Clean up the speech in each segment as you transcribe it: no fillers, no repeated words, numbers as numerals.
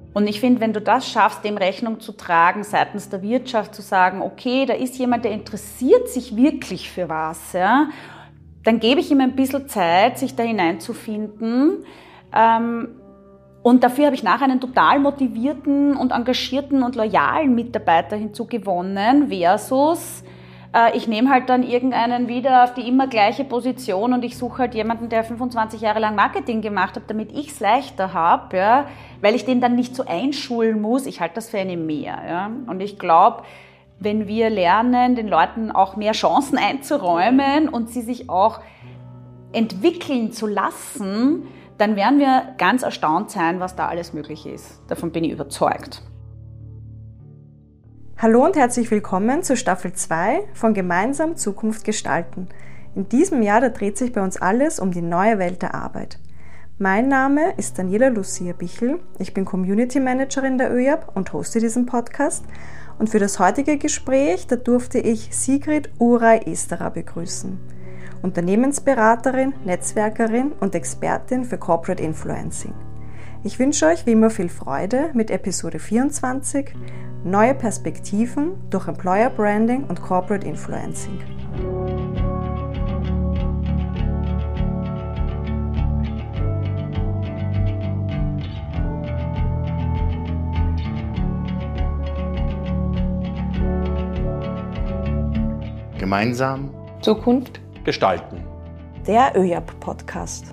Und ich finde, wenn du das schaffst, dem Rechnung zu tragen, seitens der Wirtschaft zu sagen, okay, da ist jemand, der interessiert sich wirklich für was, ja, dann gebe ich ihm ein bisschen Zeit, sich da hineinzufinden. Und dafür habe ich nachher einen total motivierten und engagierten und loyalen Mitarbeiter hinzugewonnen, versus ich nehme halt dann irgendeinen wieder auf die immer gleiche Position und ich suche halt jemanden, der 25 Jahre lang Marketing gemacht hat, damit ich es leichter habe, ja, weil ich den dann nicht so einschulen muss. Ich halte das für eine Mehr. Ja. Und ich glaube, wenn wir lernen, den Leuten auch mehr Chancen einzuräumen und sie sich auch entwickeln zu lassen, dann werden wir ganz erstaunt sein, was da alles möglich ist. Davon bin ich überzeugt. Hallo und herzlich willkommen zu Staffel 2 von Gemeinsam Zukunft gestalten. In diesem Jahr, da dreht sich bei uns alles um die neue Welt der Arbeit. Mein Name ist Daniela Lucia Bichl, ich bin Community Managerin der ÖJAP und hoste diesen Podcast. Und für das heutige Gespräch, da durfte ich Sigrid Uray-Esterer begrüßen. Unternehmensberaterin, Netzwerkerin und Expertin für Corporate Influencing. Ich wünsche euch wie immer viel Freude mit Episode 24, neue Perspektiven durch Employer Branding und Corporate Influencing. Gemeinsam Zukunft gestalten. Der ÖJAP-Podcast.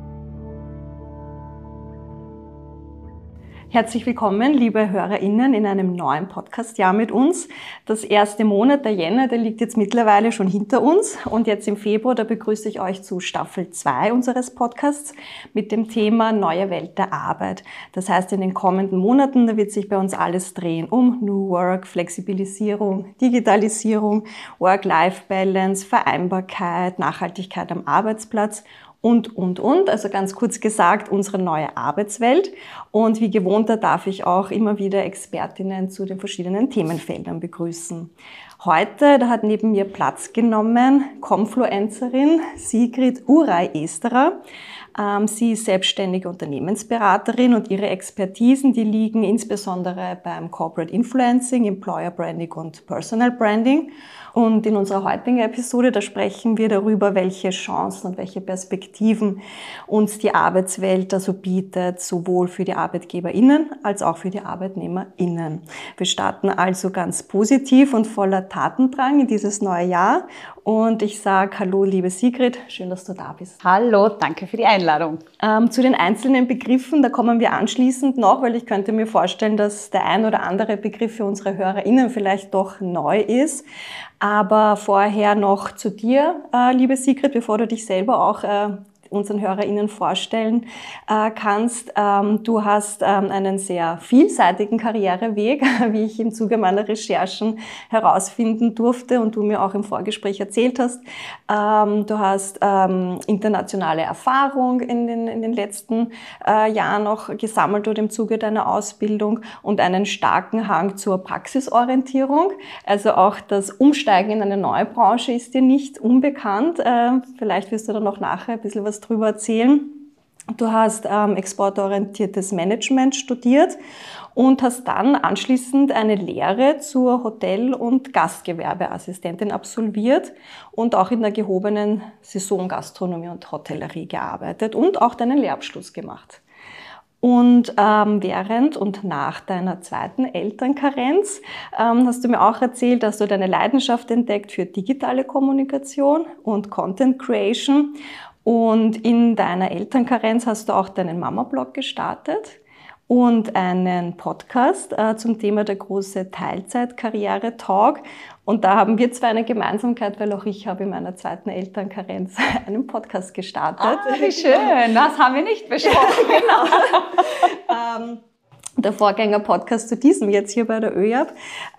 Herzlich willkommen, liebe HörerInnen, in einem neuen Podcast-Jahr mit uns. Das erste Monat, der Jänner, der liegt jetzt mittlerweile schon hinter uns. Und jetzt im Februar, da begrüße ich euch zu Staffel 2 unseres Podcasts mit dem Thema Neue Welt der Arbeit. Das heißt, in den kommenden Monaten, da wird sich bei uns alles drehen um New Work, Flexibilisierung, Digitalisierung, Work-Life-Balance, Vereinbarkeit, Nachhaltigkeit am Arbeitsplatz und. Also ganz kurz gesagt, unsere neue Arbeitswelt. Und wie gewohnt, da darf ich auch immer wieder Expertinnen zu den verschiedenen Themenfeldern begrüßen. Heute, da hat neben mir Platz genommen Confluencerin Sigrid Uray-Esterer. Sie ist selbstständige Unternehmensberaterin und ihre Expertisen, die liegen insbesondere beim Corporate Influencing, Employer Branding und Personal Branding. Und in unserer heutigen Episode, da sprechen wir darüber, welche Chancen und welche Perspektiven uns die Arbeitswelt also bietet, sowohl für die ArbeitgeberInnen als auch für die ArbeitnehmerInnen. Wir starten also ganz positiv und voller Tatendrang in dieses neue Jahr. Und ich sage hallo, liebe Sigrid, schön, dass du da bist. Hallo, danke für die Einladung. Zu den einzelnen Begriffen, da kommen wir anschließend noch, weil ich könnte mir vorstellen, dass der ein oder andere Begriff für unsere HörerInnen vielleicht doch neu ist. Aber vorher noch zu dir, liebe Sigrid, bevor du dich selber auch unseren HörerInnen vorstellen kannst. Du hast einen sehr vielseitigen Karriereweg, wie ich im Zuge meiner Recherchen herausfinden durfte und du mir auch im Vorgespräch erzählt hast. Du hast internationale Erfahrung in den letzten Jahren noch gesammelt oder im Zuge deiner Ausbildung und einen starken Hang zur Praxisorientierung. Also auch das Umsteigen in eine neue Branche ist dir nicht unbekannt. Vielleicht wirst du dann noch nachher ein bisschen was drüber erzählen. Du hast exportorientiertes Management studiert und hast dann anschließend eine Lehre zur Hotel- und Gastgewerbeassistentin absolviert und auch in der gehobenen Saisongastronomie und Hotellerie gearbeitet und auch deinen Lehrabschluss gemacht. Und während und nach deiner zweiten Elternkarenz hast du mir auch erzählt, dass du deine Leidenschaft entdeckt für digitale Kommunikation und Content Creation. Und in deiner Elternkarenz hast du auch deinen Mama-Blog gestartet und einen Podcast zum Thema der große Teilzeit-Karriere-Talk. Und da haben wir zwar eine Gemeinsamkeit, weil auch ich habe in meiner zweiten Elternkarenz einen Podcast gestartet. Ah, wie schön, das haben wir nicht besprochen. Genau. Der Vorgänger-Podcast zu diesem jetzt hier bei der ÖJAP.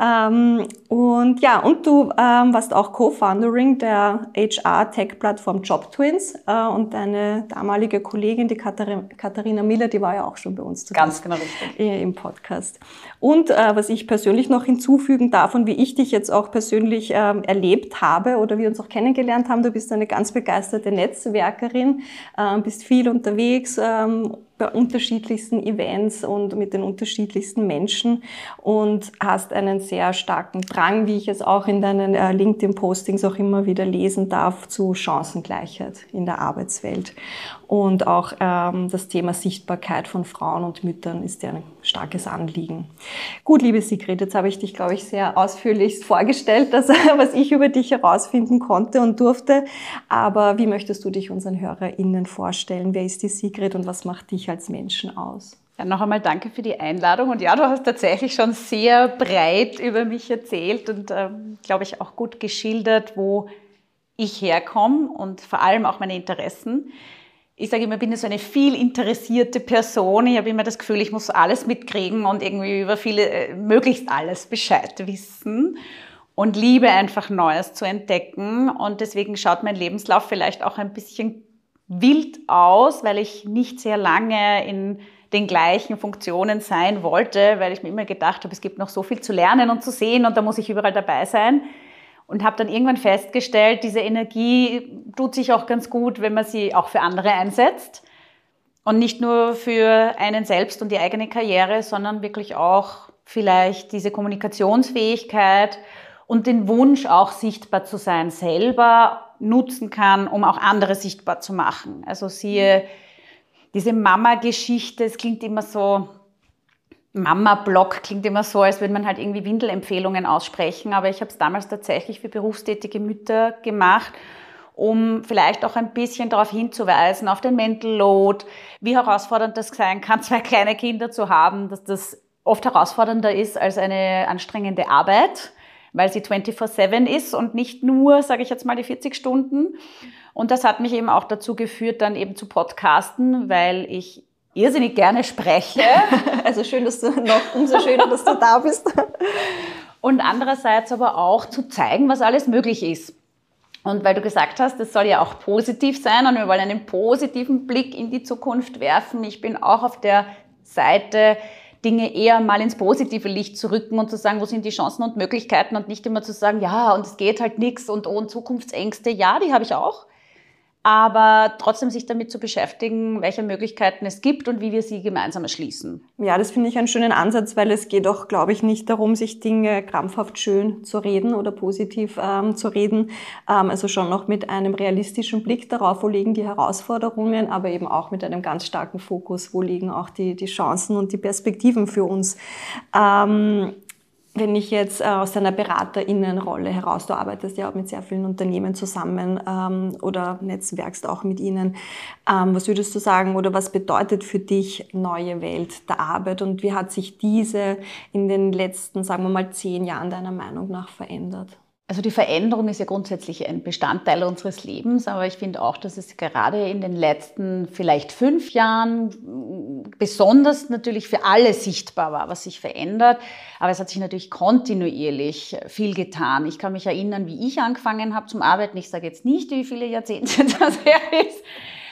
Und du warst auch Co-Founderin der HR-Tech-Plattform JobTwins und deine damalige Kollegin, die Katharina Miller, die war ja auch schon bei uns zu Ganz genau richtig. Im Podcast. Und was ich persönlich noch hinzufügen darf und wie ich dich jetzt auch persönlich erlebt habe oder wir uns auch kennengelernt haben, du bist eine ganz begeisterte Netzwerkerin, bist viel unterwegs, bei unterschiedlichsten Events und mit den unterschiedlichsten Menschen und hast einen sehr starken Drang, wie ich es auch in deinen LinkedIn-Postings auch immer wieder lesen darf, zu Chancengleichheit in der Arbeitswelt. Und auch das Thema Sichtbarkeit von Frauen und Müttern ist dir ein starkes Anliegen. Gut, liebe Sigrid, jetzt habe ich dich, glaube ich, sehr ausführlich vorgestellt, was ich über dich herausfinden konnte und durfte. Aber wie möchtest du dich unseren HörerInnen vorstellen? Wer ist die Sigrid und was macht dich als Menschen aus? Ja, noch einmal danke für die Einladung. Und ja, du hast tatsächlich schon sehr breit über mich erzählt und, glaube ich, auch gut geschildert, wo ich herkomme und vor allem auch meine Interessen. Ich sage immer, ich bin so eine viel interessierte Person. Ich habe immer das Gefühl, ich muss alles mitkriegen und irgendwie über möglichst alles Bescheid wissen und liebe einfach Neues zu entdecken. Und deswegen schaut mein Lebenslauf vielleicht auch ein bisschen wild aus, weil ich nicht sehr lange in den gleichen Funktionen sein wollte, weil ich mir immer gedacht habe, es gibt noch so viel zu lernen und zu sehen und da muss ich überall dabei sein. Und habe dann irgendwann festgestellt, diese Energie tut sich auch ganz gut, wenn man sie auch für andere einsetzt. Und nicht nur für einen selbst und die eigene Karriere, sondern wirklich auch vielleicht diese Kommunikationsfähigkeit und den Wunsch, auch sichtbar zu sein, selber nutzen kann, um auch andere sichtbar zu machen. Also siehe diese Mama-Geschichte, es klingt immer so, Mama-Blog klingt immer so, als würde man halt irgendwie Windelempfehlungen aussprechen, aber ich habe es damals tatsächlich für berufstätige Mütter gemacht, um vielleicht auch ein bisschen darauf hinzuweisen, auf den Mental Load, wie herausfordernd das sein kann, 2 kleine Kinder zu haben, dass das oft herausfordernder ist als eine anstrengende Arbeit, weil sie 24/7 ist und nicht nur, sage ich jetzt mal, die 40 Stunden. Und das hat mich eben auch dazu geführt, dann eben zu podcasten, weil ich irrsinnig gerne spreche. Also schön, umso schöner, dass du da bist. Und andererseits aber auch zu zeigen, was alles möglich ist. Und weil du gesagt hast, das soll ja auch positiv sein und wir wollen einen positiven Blick in die Zukunft werfen. Ich bin auch auf der Seite, Dinge eher mal ins positive Licht zu rücken und zu sagen, wo sind die Chancen und Möglichkeiten und nicht immer zu sagen, ja, und es geht halt nichts und Zukunftsängste. Ja, die habe ich auch. Aber trotzdem sich damit zu beschäftigen, welche Möglichkeiten es gibt und wie wir sie gemeinsam erschließen. Ja, das finde ich einen schönen Ansatz, weil es geht auch, glaube ich, nicht darum, sich Dinge krampfhaft schön zu reden oder positiv zu reden. Also schon noch mit einem realistischen Blick darauf, wo liegen die Herausforderungen, aber eben auch mit einem ganz starken Fokus, wo liegen auch die Chancen und die Perspektiven für uns. Wenn ich jetzt aus deiner BeraterInnenrolle heraus, du arbeitest ja auch mit sehr vielen Unternehmen zusammen oder netzwerkst auch mit ihnen, was würdest du sagen oder was bedeutet für dich neue Welt der Arbeit und wie hat sich diese in den letzten, sagen wir mal, 10 Jahren deiner Meinung nach verändert? Also die Veränderung ist ja grundsätzlich ein Bestandteil unseres Lebens, aber ich finde auch, dass es gerade in den letzten vielleicht 5 Jahren besonders natürlich für alle sichtbar war, was sich verändert. Aber es hat sich natürlich kontinuierlich viel getan. Ich kann mich erinnern, wie ich angefangen habe zum Arbeiten. Ich sage jetzt nicht, wie viele Jahrzehnte das her ist,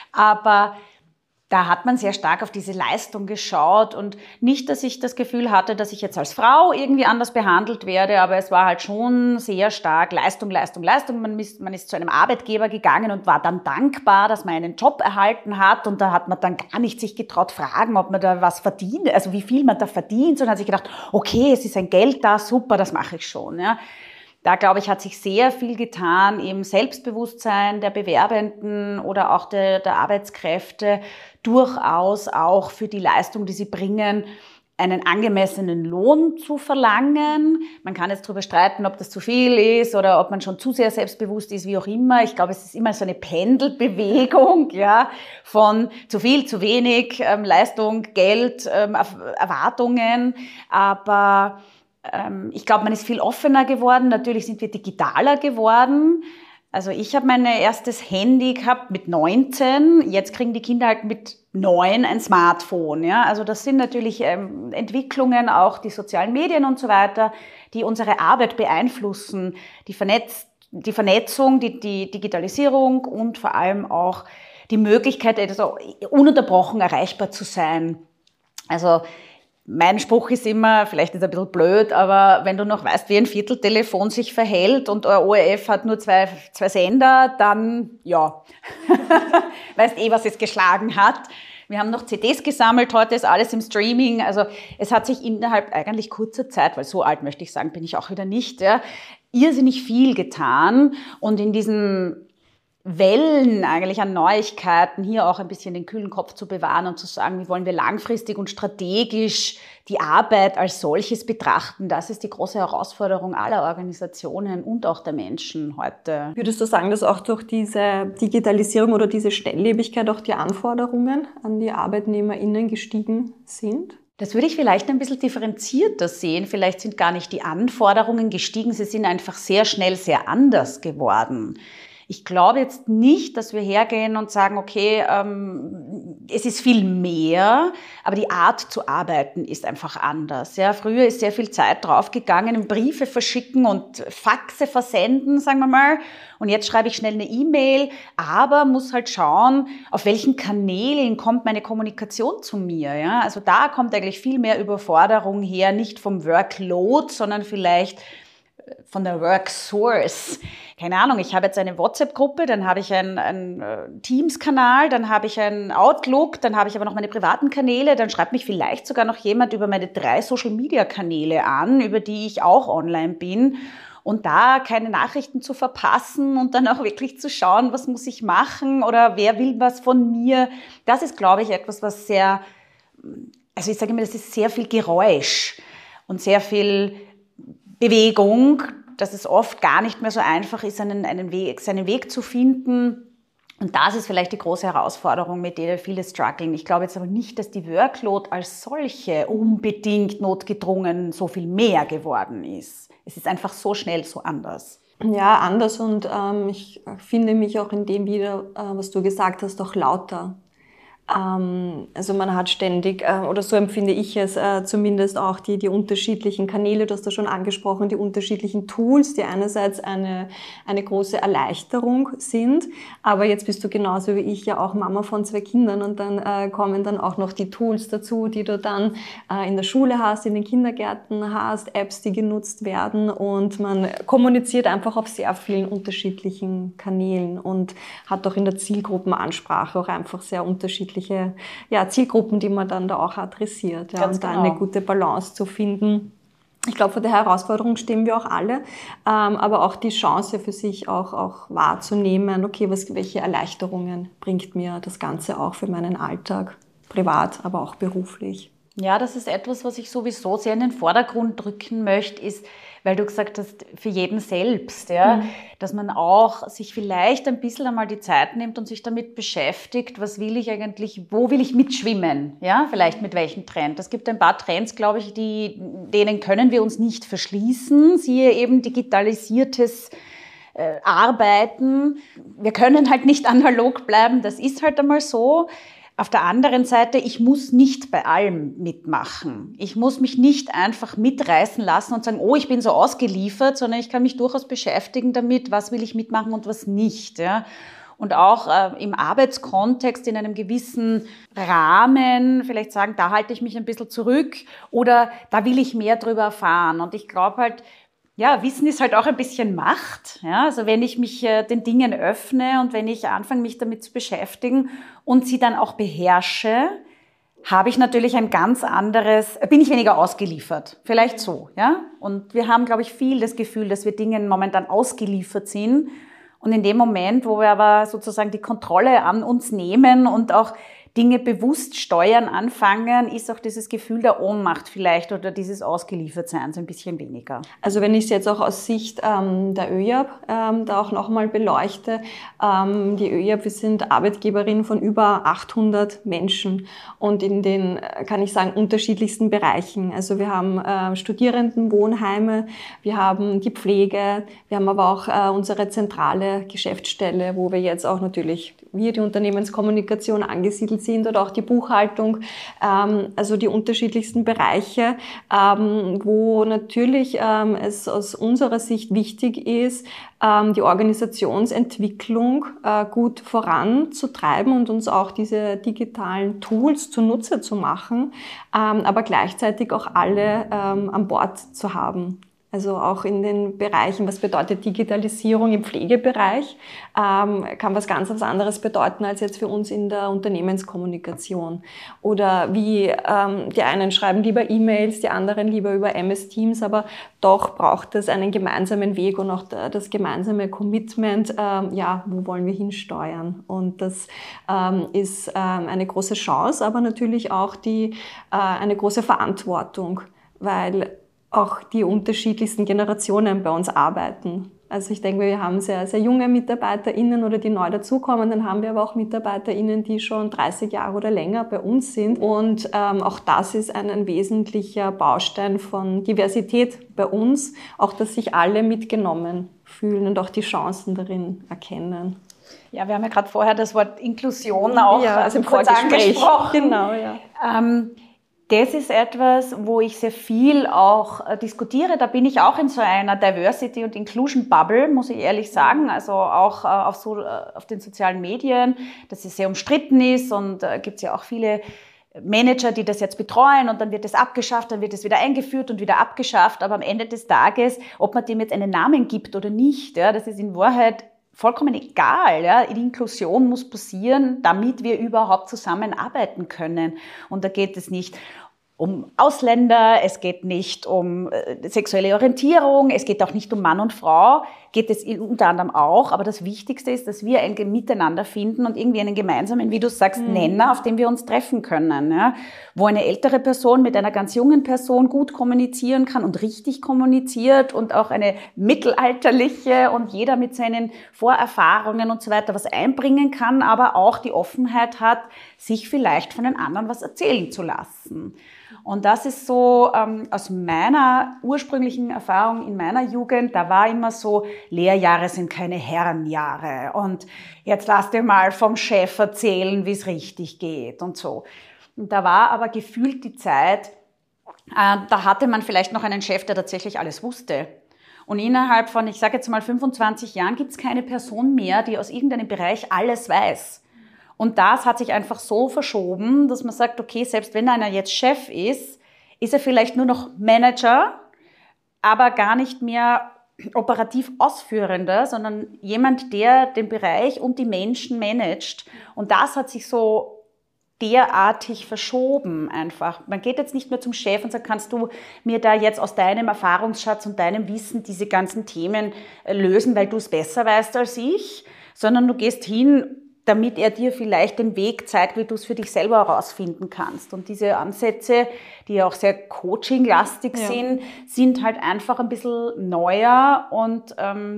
aber da hat man sehr stark auf diese Leistung geschaut und nicht, dass ich das Gefühl hatte, dass ich jetzt als Frau irgendwie anders behandelt werde, aber es war halt schon sehr stark Leistung, Leistung, Leistung. Man ist zu einem Arbeitgeber gegangen und war dann dankbar, dass man einen Job erhalten hat und da hat man dann gar nicht sich getraut fragen, ob man da was verdient, also wie viel man da verdient, sondern hat sich gedacht, okay, es ist ein Geld da, super, das mache ich schon, ja. Da, glaube ich, hat sich sehr viel getan im Selbstbewusstsein der Bewerbenden oder auch der Arbeitskräfte, durchaus auch für die Leistung, die sie bringen, einen angemessenen Lohn zu verlangen. Man kann jetzt darüber streiten, ob das zu viel ist oder ob man schon zu sehr selbstbewusst ist, wie auch immer. Ich glaube, es ist immer so eine Pendelbewegung, ja, von zu viel, zu wenig, Leistung, Geld, Erwartungen, aber ich glaube, man ist viel offener geworden. Natürlich sind wir digitaler geworden. Also ich habe mein erstes Handy gehabt mit 19. Jetzt kriegen die Kinder halt mit 9 ein Smartphone. Ja? Also das sind natürlich Entwicklungen, auch die sozialen Medien und so weiter, die unsere Arbeit beeinflussen. Die Vernetzung, die Digitalisierung und vor allem auch die Möglichkeit, also ununterbrochen erreichbar zu sein. Also mein Spruch ist immer, vielleicht ist es ein bisschen blöd, aber wenn du noch weißt, wie ein Vierteltelefon sich verhält und ein ORF hat nur zwei Sender, dann, ja, weißt was es geschlagen hat. Wir haben noch CDs gesammelt, heute ist alles im Streaming. Also es hat sich innerhalb eigentlich kurzer Zeit, weil so alt möchte ich sagen, bin ich auch wieder nicht, ja, irrsinnig viel getan. Und in diesen Wellen eigentlich an Neuigkeiten, hier auch ein bisschen den kühlen Kopf zu bewahren und zu sagen, wie wollen wir langfristig und strategisch die Arbeit als solches betrachten. Das ist die große Herausforderung aller Organisationen und auch der Menschen heute. Würdest du sagen, dass auch durch diese Digitalisierung oder diese Schnelllebigkeit auch die Anforderungen an die ArbeitnehmerInnen gestiegen sind? Das würde ich vielleicht ein bisschen differenzierter sehen. Vielleicht sind gar nicht die Anforderungen gestiegen, sie sind einfach sehr schnell sehr anders geworden. Ich glaube jetzt nicht, dass wir hergehen und sagen, okay, es ist viel mehr, aber die Art zu arbeiten ist einfach anders. Ja, früher ist sehr viel Zeit draufgegangen, Briefe verschicken und Faxe versenden, sagen wir mal. Und jetzt schreibe ich schnell eine E-Mail, aber muss halt schauen, auf welchen Kanälen kommt meine Kommunikation zu mir. Ja? Also da kommt eigentlich viel mehr Überforderung her, nicht vom Workload, sondern vielleicht von der Worksource. Keine Ahnung, ich habe jetzt eine WhatsApp-Gruppe, dann habe ich einen Teams-Kanal, dann habe ich einen Outlook, dann habe ich aber noch meine privaten Kanäle, dann schreibt mich vielleicht sogar noch jemand über meine 3 Social-Media-Kanäle an, über die ich auch online bin. Und da keine Nachrichten zu verpassen und dann auch wirklich zu schauen, was muss ich machen oder wer will was von mir. Das ist, glaube ich, etwas, was sehr, also ich sage immer, das ist sehr viel Geräusch und sehr viel Bewegung, dass es oft gar nicht mehr so einfach ist, seinen Weg zu finden. Und das ist vielleicht die große Herausforderung, mit der viele strugglen. Ich glaube jetzt aber nicht, dass die Workload als solche unbedingt notgedrungen so viel mehr geworden ist. Es ist einfach so schnell so anders. Ja, anders und ich finde mich auch in dem wieder, was du gesagt hast, auch lauter. Also man hat ständig, oder so empfinde ich es zumindest auch, die unterschiedlichen Kanäle, du hast das schon angesprochen, die unterschiedlichen Tools, die einerseits eine große Erleichterung sind, aber jetzt bist du genauso wie ich ja auch Mama von 2 Kindern und dann kommen dann auch noch die Tools dazu, die du dann in der Schule hast, in den Kindergärten hast, Apps, die genutzt werden und man kommuniziert einfach auf sehr vielen unterschiedlichen Kanälen und hat auch in der Zielgruppenansprache auch einfach sehr unterschiedliche Zielgruppen, die man dann da auch adressiert. Ja, und da eine gute Balance zu finden. Ich glaube, vor der Herausforderung stehen wir auch alle, aber auch die Chance für sich auch wahrzunehmen, okay, welche Erleichterungen bringt mir das Ganze auch für meinen Alltag, privat, aber auch beruflich. Ja, das ist etwas, was ich sowieso sehr in den Vordergrund drücken möchte, ist, weil du gesagt hast, für jeden selbst, ja, dass man auch sich vielleicht ein bisschen einmal die Zeit nimmt und sich damit beschäftigt, was will ich eigentlich, wo will ich mitschwimmen, ja, vielleicht mit welchem Trend. Es gibt ein paar Trends, glaube ich, denen können wir uns nicht verschließen, siehe eben digitalisiertes Arbeiten. Wir können halt nicht analog bleiben, das ist halt einmal so. Auf der anderen Seite, ich muss nicht bei allem mitmachen. Ich muss mich nicht einfach mitreißen lassen und sagen, oh, ich bin so ausgeliefert, sondern ich kann mich durchaus beschäftigen damit, was will ich mitmachen und was nicht. Ja. Und auch im Arbeitskontext in einem gewissen Rahmen vielleicht sagen, da halte ich mich ein bisschen zurück oder da will ich mehr drüber erfahren. Und ich glaube halt, ja, Wissen ist halt auch ein bisschen Macht. Ja, also wenn ich mich den Dingen öffne und wenn ich anfange, mich damit zu beschäftigen und sie dann auch beherrsche, habe ich natürlich ein ganz anderes, bin ich weniger ausgeliefert. Vielleicht so, ja. Und wir haben, glaube ich, viel das Gefühl, dass wir Dingen momentan ausgeliefert sind. Und in dem Moment, wo wir aber sozusagen die Kontrolle an uns nehmen und auch Dinge bewusst steuern anfangen, ist auch dieses Gefühl der Ohnmacht vielleicht oder dieses Ausgeliefertseins ein bisschen weniger. Also wenn ich es jetzt auch aus Sicht der ÖJAB da auch nochmal beleuchte, die ÖJAB, wir sind Arbeitgeberin von über 800 Menschen und in den, kann ich sagen, unterschiedlichsten Bereichen. Also wir haben Studierendenwohnheime, wir haben die Pflege, wir haben aber auch unsere zentrale Geschäftsstelle, wo wir jetzt auch natürlich wir die Unternehmenskommunikation angesiedelt sind oder auch die Buchhaltung, also die unterschiedlichsten Bereiche, wo natürlich es aus unserer Sicht wichtig ist, die Organisationsentwicklung gut voranzutreiben und uns auch diese digitalen Tools zunutze zu machen, aber gleichzeitig auch alle an Bord zu haben. Also auch in den Bereichen, was bedeutet Digitalisierung im Pflegebereich, kann was ganz anderes bedeuten als jetzt für uns in der Unternehmenskommunikation. Oder wie die einen schreiben lieber E-Mails, die anderen lieber über MS Teams, aber doch braucht es einen gemeinsamen Weg und auch das gemeinsame Commitment, wo wollen wir hinsteuern. Und das ist eine große Chance, aber natürlich auch eine große Verantwortung, weil auch die unterschiedlichsten Generationen bei uns arbeiten. Also ich denke, wir haben sehr, sehr junge MitarbeiterInnen oder die neu dazukommen, dann haben wir aber auch MitarbeiterInnen, die schon 30 Jahre oder länger bei uns sind. Und auch das ist ein wesentlicher Baustein von Diversität bei uns, auch dass sich alle mitgenommen fühlen und auch die Chancen darin erkennen. Ja, wir haben ja gerade vorher das Wort Inklusion auch im kurz angesprochen. Genau, ja. Das ist etwas, wo ich sehr viel auch diskutiere. Da bin ich auch in so einer Diversity- und Inclusion-Bubble, muss ich ehrlich sagen. Also auch auf den sozialen Medien, dass es sehr umstritten ist und gibt es ja auch viele Manager, die das jetzt betreuen und dann wird es abgeschafft, dann wird es wieder eingeführt und wieder abgeschafft. Aber am Ende des Tages, ob man dem jetzt einen Namen gibt oder nicht, ja, das ist in Wahrheit vollkommen egal. Ja. Die Inklusion muss passieren, damit wir überhaupt zusammenarbeiten können. Und da geht es nicht um Ausländer, es geht nicht um sexuelle Orientierung, es geht auch nicht um Mann und Frau, geht es unter anderem auch. Aber das Wichtigste ist, dass wir ein Miteinander finden und irgendwie einen gemeinsamen, wie du sagst, Nenner, auf dem wir uns treffen können. Ja? Wo eine ältere Person mit einer ganz jungen Person gut kommunizieren kann und richtig kommuniziert und auch eine mittelalterliche und jeder mit seinen Vorerfahrungen und so weiter was einbringen kann, aber auch die Offenheit hat, sich vielleicht von den anderen was erzählen zu lassen. Und das ist so aus meiner ursprünglichen Erfahrung in meiner Jugend, da war immer so, Lehrjahre sind keine Herrenjahre und jetzt lass dir mal vom Chef erzählen, wie es richtig geht und so. Und da war aber gefühlt die Zeit, da hatte man vielleicht noch einen Chef, der tatsächlich alles wusste. Und innerhalb von, ich sage jetzt mal 25 Jahren, gibt es keine Person mehr, die aus irgendeinem Bereich alles weiß. Und das hat sich einfach so verschoben, dass man sagt, okay, selbst wenn einer jetzt Chef ist, ist er vielleicht nur noch Manager, aber gar nicht mehr operativ Ausführender, sondern jemand, der den Bereich und die Menschen managt. Und das hat sich so derartig verschoben einfach. Man geht jetzt nicht mehr zum Chef und sagt, kannst du mir da jetzt aus deinem Erfahrungsschatz und deinem Wissen diese ganzen Themen lösen, weil du es besser weißt als ich, sondern du gehst hin, damit er dir vielleicht den Weg zeigt, wie du es für dich selber herausfinden kannst. Und diese Ansätze, die ja auch sehr coaching-lastig sind halt einfach ein bisschen neuer und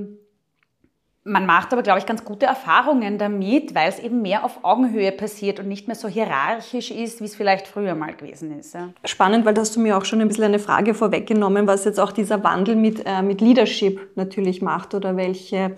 man macht aber, glaube ich, ganz gute Erfahrungen damit, weil es eben mehr auf Augenhöhe passiert und nicht mehr so hierarchisch ist, wie es vielleicht früher mal gewesen ist. Ja. Spannend, weil da hast du mir auch schon ein bisschen eine Frage vorweggenommen, was jetzt auch dieser Wandel mit Leadership natürlich macht oder welche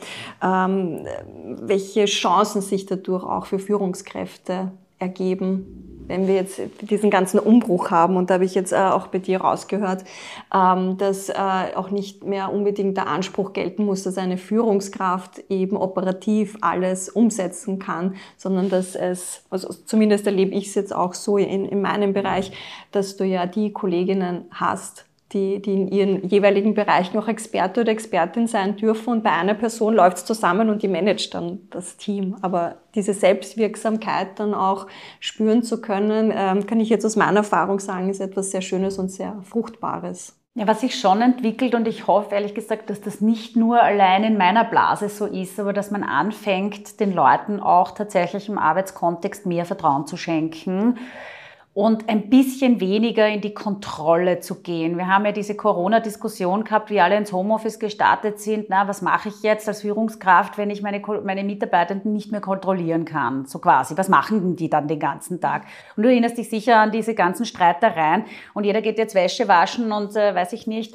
Chancen sich dadurch auch für Führungskräfte ergeben. Wenn wir jetzt diesen ganzen Umbruch haben, und da habe ich jetzt auch bei dir rausgehört, dass auch nicht mehr unbedingt der Anspruch gelten muss, dass eine Führungskraft eben operativ alles umsetzen kann, sondern dass es, also zumindest erlebe ich es jetzt auch so in meinem Bereich, dass du ja die Kolleginnen hast, die in ihren jeweiligen Bereich noch Experte oder Expertin sein dürfen und bei einer Person läuft es zusammen und die managt dann das Team. Aber diese Selbstwirksamkeit dann auch spüren zu können, kann ich jetzt aus meiner Erfahrung sagen, ist etwas sehr Schönes und sehr Fruchtbares. Ja, was sich schon entwickelt und ich hoffe ehrlich gesagt, dass das nicht nur allein in meiner Blase so ist, aber dass man anfängt, den Leuten auch tatsächlich im Arbeitskontext mehr Vertrauen zu schenken. Und ein bisschen weniger in die Kontrolle zu gehen. Wir haben ja diese Corona-Diskussion gehabt, wie alle ins Homeoffice gestartet sind. Na, was mache ich jetzt als Führungskraft, wenn ich meine Mitarbeitenden nicht mehr kontrollieren kann? So quasi. Was machen denn die dann den ganzen Tag? Und du erinnerst dich sicher an diese ganzen Streitereien. Und jeder geht jetzt Wäsche waschen und, weiß ich nicht,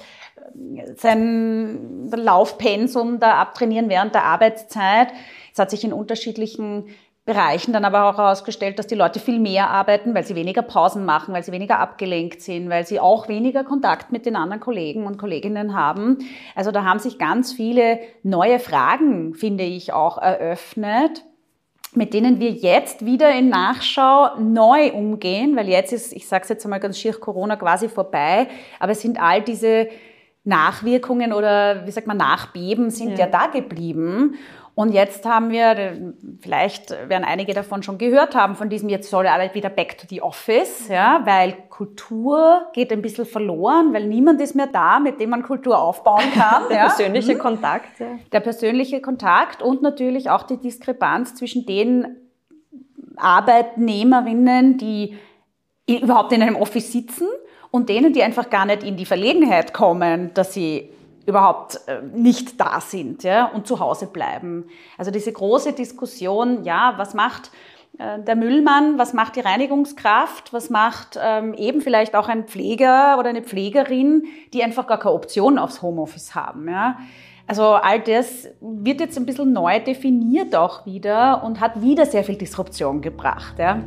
sein Laufpensum da abtrainieren während der Arbeitszeit. Es hat sich in unterschiedlichen Bereichen dann aber auch herausgestellt, dass die Leute viel mehr arbeiten, weil sie weniger Pausen machen, weil sie weniger abgelenkt sind, weil sie auch weniger Kontakt mit den anderen Kollegen und Kolleginnen haben. Also da haben sich ganz viele neue Fragen, finde ich, auch eröffnet, mit denen wir jetzt wieder in Nachschau neu umgehen, weil jetzt ist, ich sage es jetzt einmal ganz schier, Corona quasi vorbei, aber es sind all diese Nachwirkungen oder wie sagt man, Nachbeben sind ja da geblieben. Und jetzt haben wir, vielleicht werden einige davon schon gehört haben, von diesem jetzt soll alle wieder back to the office, ja, weil Kultur geht ein bisschen verloren, weil niemand ist mehr da, mit dem man Kultur aufbauen kann. Der persönliche Kontakt. Ja. Der persönliche Kontakt und natürlich auch die Diskrepanz zwischen den Arbeitnehmerinnen, die überhaupt in einem Office sitzen und denen, die einfach gar nicht in die Verlegenheit kommen, dass sie überhaupt nicht da sind, ja, und zu Hause bleiben. Also diese große Diskussion, ja, was macht der Müllmann, was macht die Reinigungskraft, was macht eben vielleicht auch ein Pfleger oder eine Pflegerin, die einfach gar keine Option aufs Homeoffice haben, ja. Also all das wird jetzt ein bisschen neu definiert auch wieder und hat wieder sehr viel Disruption gebracht, ja.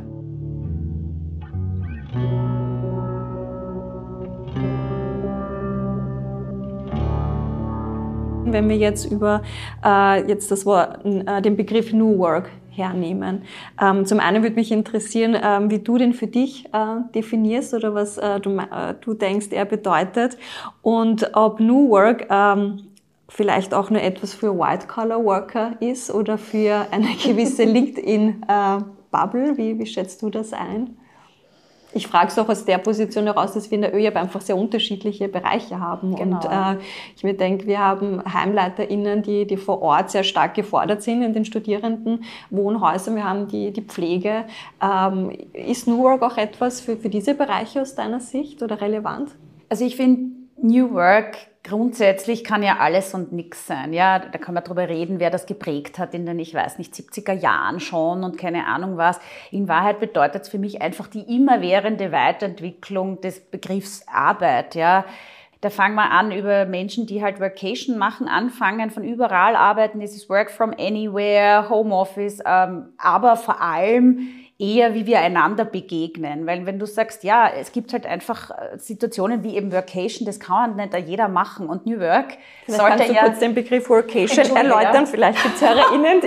Wenn wir jetzt über jetzt das Wort, den Begriff New Work hernehmen. Zum einen würde mich interessieren, wie du den für dich definierst oder was du denkst, er bedeutet und ob New Work vielleicht auch nur etwas für White-Collar-Worker ist oder für eine gewisse LinkedIn-Bubble. Wie schätzt du das ein? Ich frage es auch aus der Position heraus, dass wir in der ÖJAB einfach sehr unterschiedliche Bereiche haben. Genau. Und ich mir denke, wir haben HeimleiterInnen, die vor Ort sehr stark gefordert sind in den Studierendenwohnhäusern. Wir haben die Pflege. Ist New Work auch etwas für diese Bereiche aus deiner Sicht oder relevant? Also ich finde, New Work grundsätzlich kann ja alles und nichts sein. Ja, da kann man drüber reden, wer das geprägt hat in den, ich weiß nicht, 70er Jahren schon und keine Ahnung was. In Wahrheit bedeutet es für mich einfach die immerwährende Weiterentwicklung des Begriffs Arbeit. Ja, da fangen wir an über Menschen, die halt Workation machen, anfangen, von überall arbeiten. Es ist Work from Anywhere, Homeoffice, aber vor allem eher, wie wir einander begegnen. Weil wenn du sagst, ja, es gibt halt einfach Situationen wie eben Workation, das kann nicht jeder machen. Und New Work sollte kannst du kurz den Begriff Workation erläutern. Vielleicht gibt es HörerInnen,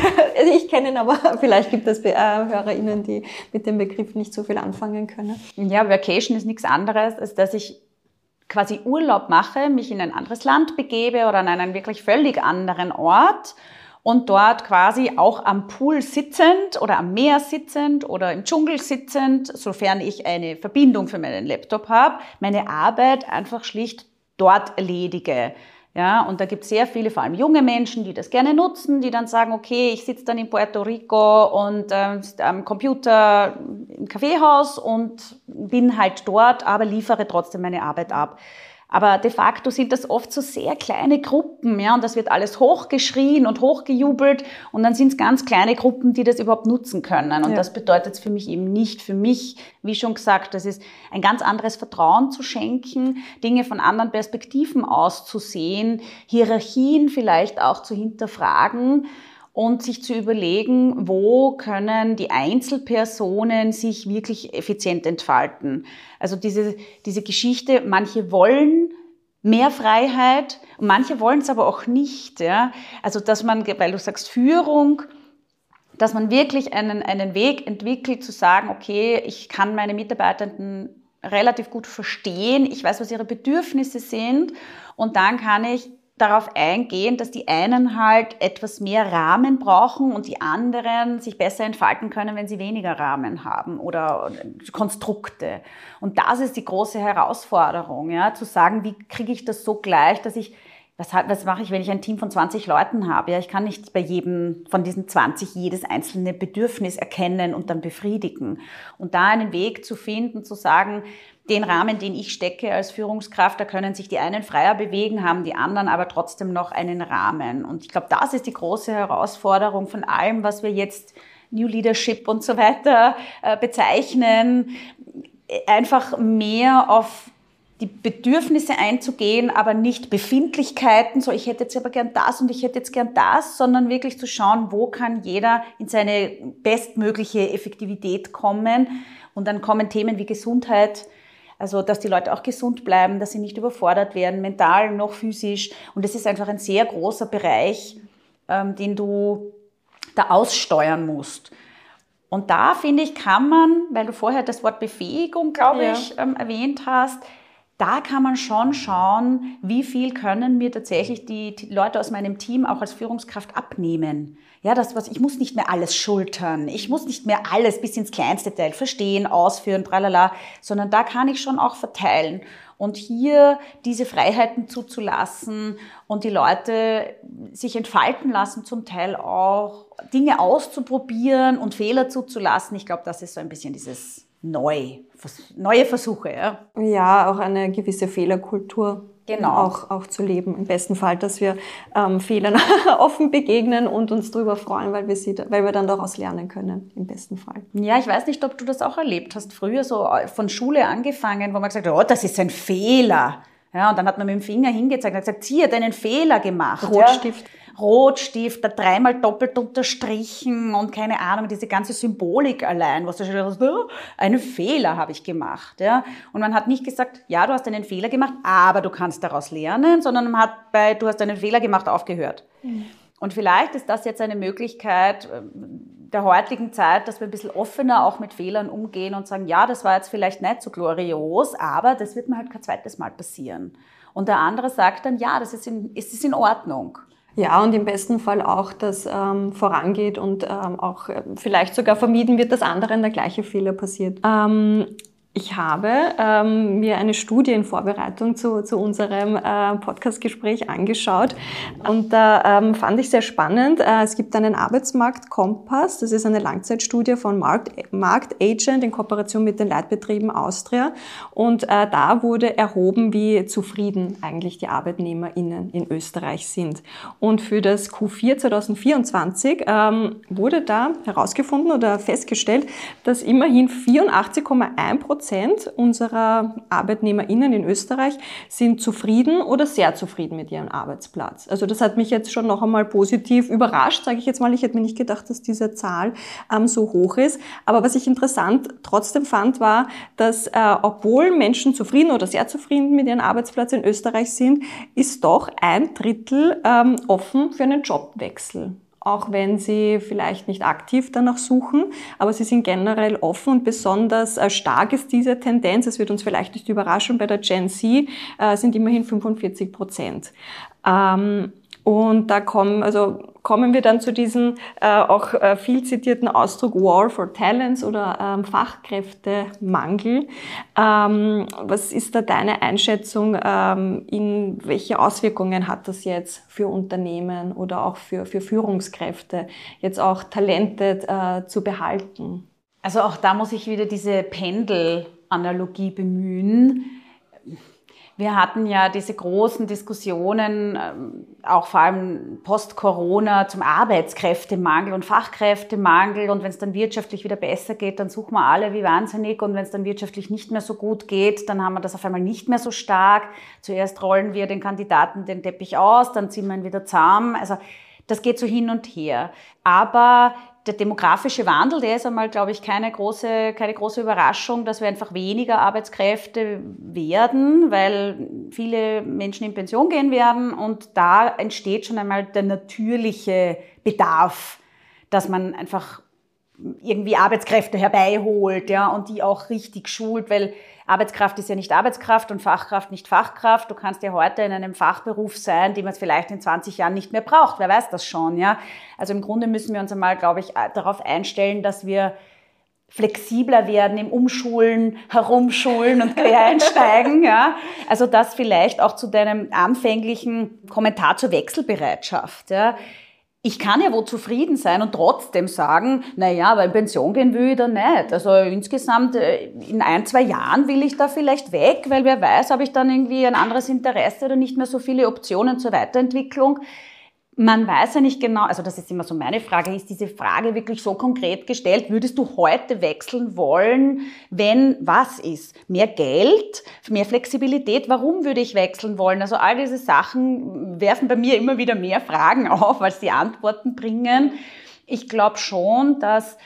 ich kenne ihn, aber vielleicht gibt es HörerInnen, die mit dem Begriff nicht so viel anfangen können. Ja, Workation ist nichts anderes, als dass ich quasi Urlaub mache, mich in ein anderes Land begebe oder an einen wirklich völlig anderen Ort und dort quasi auch am Pool sitzend oder am Meer sitzend oder im Dschungel sitzend, sofern ich eine Verbindung für meinen Laptop habe, meine Arbeit einfach schlicht dort erledige. Ja, und da gibt es sehr viele, vor allem junge Menschen, die das gerne nutzen, die dann sagen, okay, ich sitze dann in Puerto Rico und am Computer im Kaffeehaus und bin halt dort, aber liefere trotzdem meine Arbeit ab. Aber de facto sind das oft so sehr kleine Gruppen, ja, und das wird alles hochgeschrien und hochgejubelt und dann sind es ganz kleine Gruppen, die das überhaupt nutzen können. Und das bedeutet es für mich eben nicht. Für mich, wie schon gesagt, das ist ein ganz anderes Vertrauen zu schenken, Dinge von anderen Perspektiven auszusehen, Hierarchien vielleicht auch zu hinterfragen und sich zu überlegen, wo können die Einzelpersonen sich wirklich effizient entfalten. Also diese Geschichte, manche wollen mehr Freiheit und manche wollen es aber auch nicht. Ja? Also dass man, weil du sagst Führung, dass man wirklich einen Weg entwickelt, zu sagen, okay, ich kann meine Mitarbeitenden relativ gut verstehen, ich weiß, was ihre Bedürfnisse sind und dann kann ich darauf eingehen, dass die einen halt etwas mehr Rahmen brauchen und die anderen sich besser entfalten können, wenn sie weniger Rahmen haben oder Konstrukte. Und das ist die große Herausforderung, ja, zu sagen, wie kriege ich das so gleich, dass ich, was mache ich, wenn ich ein Team von 20 Leuten habe? Ja, ich kann nicht bei jedem von diesen 20 jedes einzelne Bedürfnis erkennen und dann befriedigen. Und da einen Weg zu finden, zu sagen, den Rahmen, den ich stecke als Führungskraft, da können sich die einen freier bewegen, haben die anderen aber trotzdem noch einen Rahmen. Und ich glaube, das ist die große Herausforderung von allem, was wir jetzt New Leadership und so weiter bezeichnen, einfach mehr auf die Bedürfnisse einzugehen, aber nicht Befindlichkeiten, so ich hätte jetzt aber gern das und ich hätte jetzt gern das, sondern wirklich zu schauen, wo kann jeder in seine bestmögliche Effektivität kommen. Und dann kommen Themen wie Gesundheit, also dass die Leute auch gesund bleiben, dass sie nicht überfordert werden, mental noch physisch. Und das ist einfach ein sehr großer Bereich, den du da aussteuern musst. Und da, finde ich, kann man, weil du vorher das Wort Befähigung, glaube ich, erwähnt hast, da kann man schon schauen, wie viel können mir tatsächlich die Leute aus meinem Team auch als Führungskraft abnehmen. Ja, ich muss nicht mehr alles schultern, ich muss nicht mehr alles bis ins kleinste Detail verstehen, ausführen, tralala, sondern da kann ich schon auch verteilen. Und hier diese Freiheiten zuzulassen und die Leute sich entfalten lassen, zum Teil auch Dinge auszuprobieren und Fehler zuzulassen. Ich glaube, das ist so ein bisschen dieses neue Versuche. Ja, ja, auch eine gewisse Fehlerkultur. Genau. Auch zu leben. Im besten Fall, dass wir Fehlern offen begegnen und uns darüber freuen, weil wir dann daraus lernen können. Im besten Fall. Ja, ich weiß nicht, ob du das auch erlebt hast. Früher so von Schule angefangen, wo man gesagt hat, oh, das ist ein Fehler. Ja, und dann hat man mit dem Finger hingezeigt und gesagt, sie hat einen Fehler gemacht. Rotstift. Ja. Rotstift, da 3-mal doppelt unterstrichen und keine Ahnung, diese ganze Symbolik allein, was du schon sagst, oh, einen Fehler habe ich gemacht. Ja? Und man hat nicht gesagt, ja, du hast einen Fehler gemacht, aber du kannst daraus lernen, sondern man hat du hast einen Fehler gemacht, aufgehört. Mhm. Und vielleicht ist das jetzt eine Möglichkeit der heutigen Zeit, dass wir ein bisschen offener auch mit Fehlern umgehen und sagen, ja, das war jetzt vielleicht nicht so glorios, aber das wird mir halt kein zweites Mal passieren. Und der andere sagt dann, ja, es ist in Ordnung. Ja, und im besten Fall auch, dass vorangeht und auch vielleicht sogar vermieden wird, dass anderen der gleiche Fehler passiert. Ich habe mir eine Studie in Vorbereitung zu unserem Podcast-Gespräch angeschaut und da fand ich sehr spannend. Es gibt einen Arbeitsmarktkompass, das ist eine Langzeitstudie von Marktagent in Kooperation mit den Leitbetrieben Austria und da wurde erhoben, wie zufrieden eigentlich die ArbeitnehmerInnen in Österreich sind. Und für das Q4 2024 wurde da herausgefunden oder festgestellt, dass immerhin 84,1% unserer ArbeitnehmerInnen in Österreich sind zufrieden oder sehr zufrieden mit ihrem Arbeitsplatz. Also das hat mich jetzt schon noch einmal positiv überrascht, sage ich jetzt mal. Ich hätte mir nicht gedacht, dass diese Zahl so hoch ist. Aber was ich interessant trotzdem fand, war, dass obwohl Menschen zufrieden oder sehr zufrieden mit ihrem Arbeitsplatz in Österreich sind, ist doch 1/3 offen für einen Jobwechsel. Auch wenn sie vielleicht nicht aktiv danach suchen, aber sie sind generell offen und besonders stark ist diese Tendenz, es wird uns vielleicht nicht überraschen, bei der Gen Z sind immerhin 45%. Und da kommen wir dann zu diesem auch viel zitierten Ausdruck War for Talents oder Fachkräftemangel. Was ist da deine Einschätzung? Welche Auswirkungen hat das jetzt für Unternehmen oder auch für Führungskräfte, jetzt auch Talente zu behalten? Also auch da muss ich wieder diese Pendelanalogie bemühen. Wir hatten ja diese großen Diskussionen, auch vor allem post-Corona, zum Arbeitskräftemangel und Fachkräftemangel. Und wenn es dann wirtschaftlich wieder besser geht, dann suchen wir alle wie wahnsinnig. Und wenn es dann wirtschaftlich nicht mehr so gut geht, dann haben wir das auf einmal nicht mehr so stark. Zuerst rollen wir den Kandidaten den Teppich aus, dann ziehen wir ihn wieder zusammen. Also das geht so hin und her. Aber der demografische Wandel, der ist einmal, glaube ich, keine große Überraschung, dass wir einfach weniger Arbeitskräfte werden, weil viele Menschen in Pension gehen werden und da entsteht schon einmal der natürliche Bedarf, dass man einfach irgendwie Arbeitskräfte herbeiholt, ja, und die auch richtig schult, weil Arbeitskraft ist ja nicht Arbeitskraft und Fachkraft nicht Fachkraft. Du kannst ja heute in einem Fachberuf sein, den man vielleicht in 20 Jahren nicht mehr braucht. Wer weiß das schon, ja? Also im Grunde müssen wir uns einmal, glaube ich, darauf einstellen, dass wir flexibler werden im Umschulen, Herumschulen und Quereinsteigen, ja. Also das vielleicht auch zu deinem anfänglichen Kommentar zur Wechselbereitschaft, ja. Ich kann ja wohl zufrieden sein und trotzdem sagen, naja, aber in Pension gehen will ich da nicht. Also insgesamt in 1-2 Jahren will ich da vielleicht weg, weil wer weiß, habe ich dann irgendwie ein anderes Interesse oder nicht mehr so viele Optionen zur Weiterentwicklung. Man weiß ja nicht genau, also das ist immer so meine Frage, ist diese Frage wirklich so konkret gestellt, würdest du heute wechseln wollen, wenn was ist? Mehr Geld, mehr Flexibilität, warum würde ich wechseln wollen? Also all diese Sachen werfen bei mir immer wieder mehr Fragen auf, als sie Antworten bringen. Ich glaube schon, dass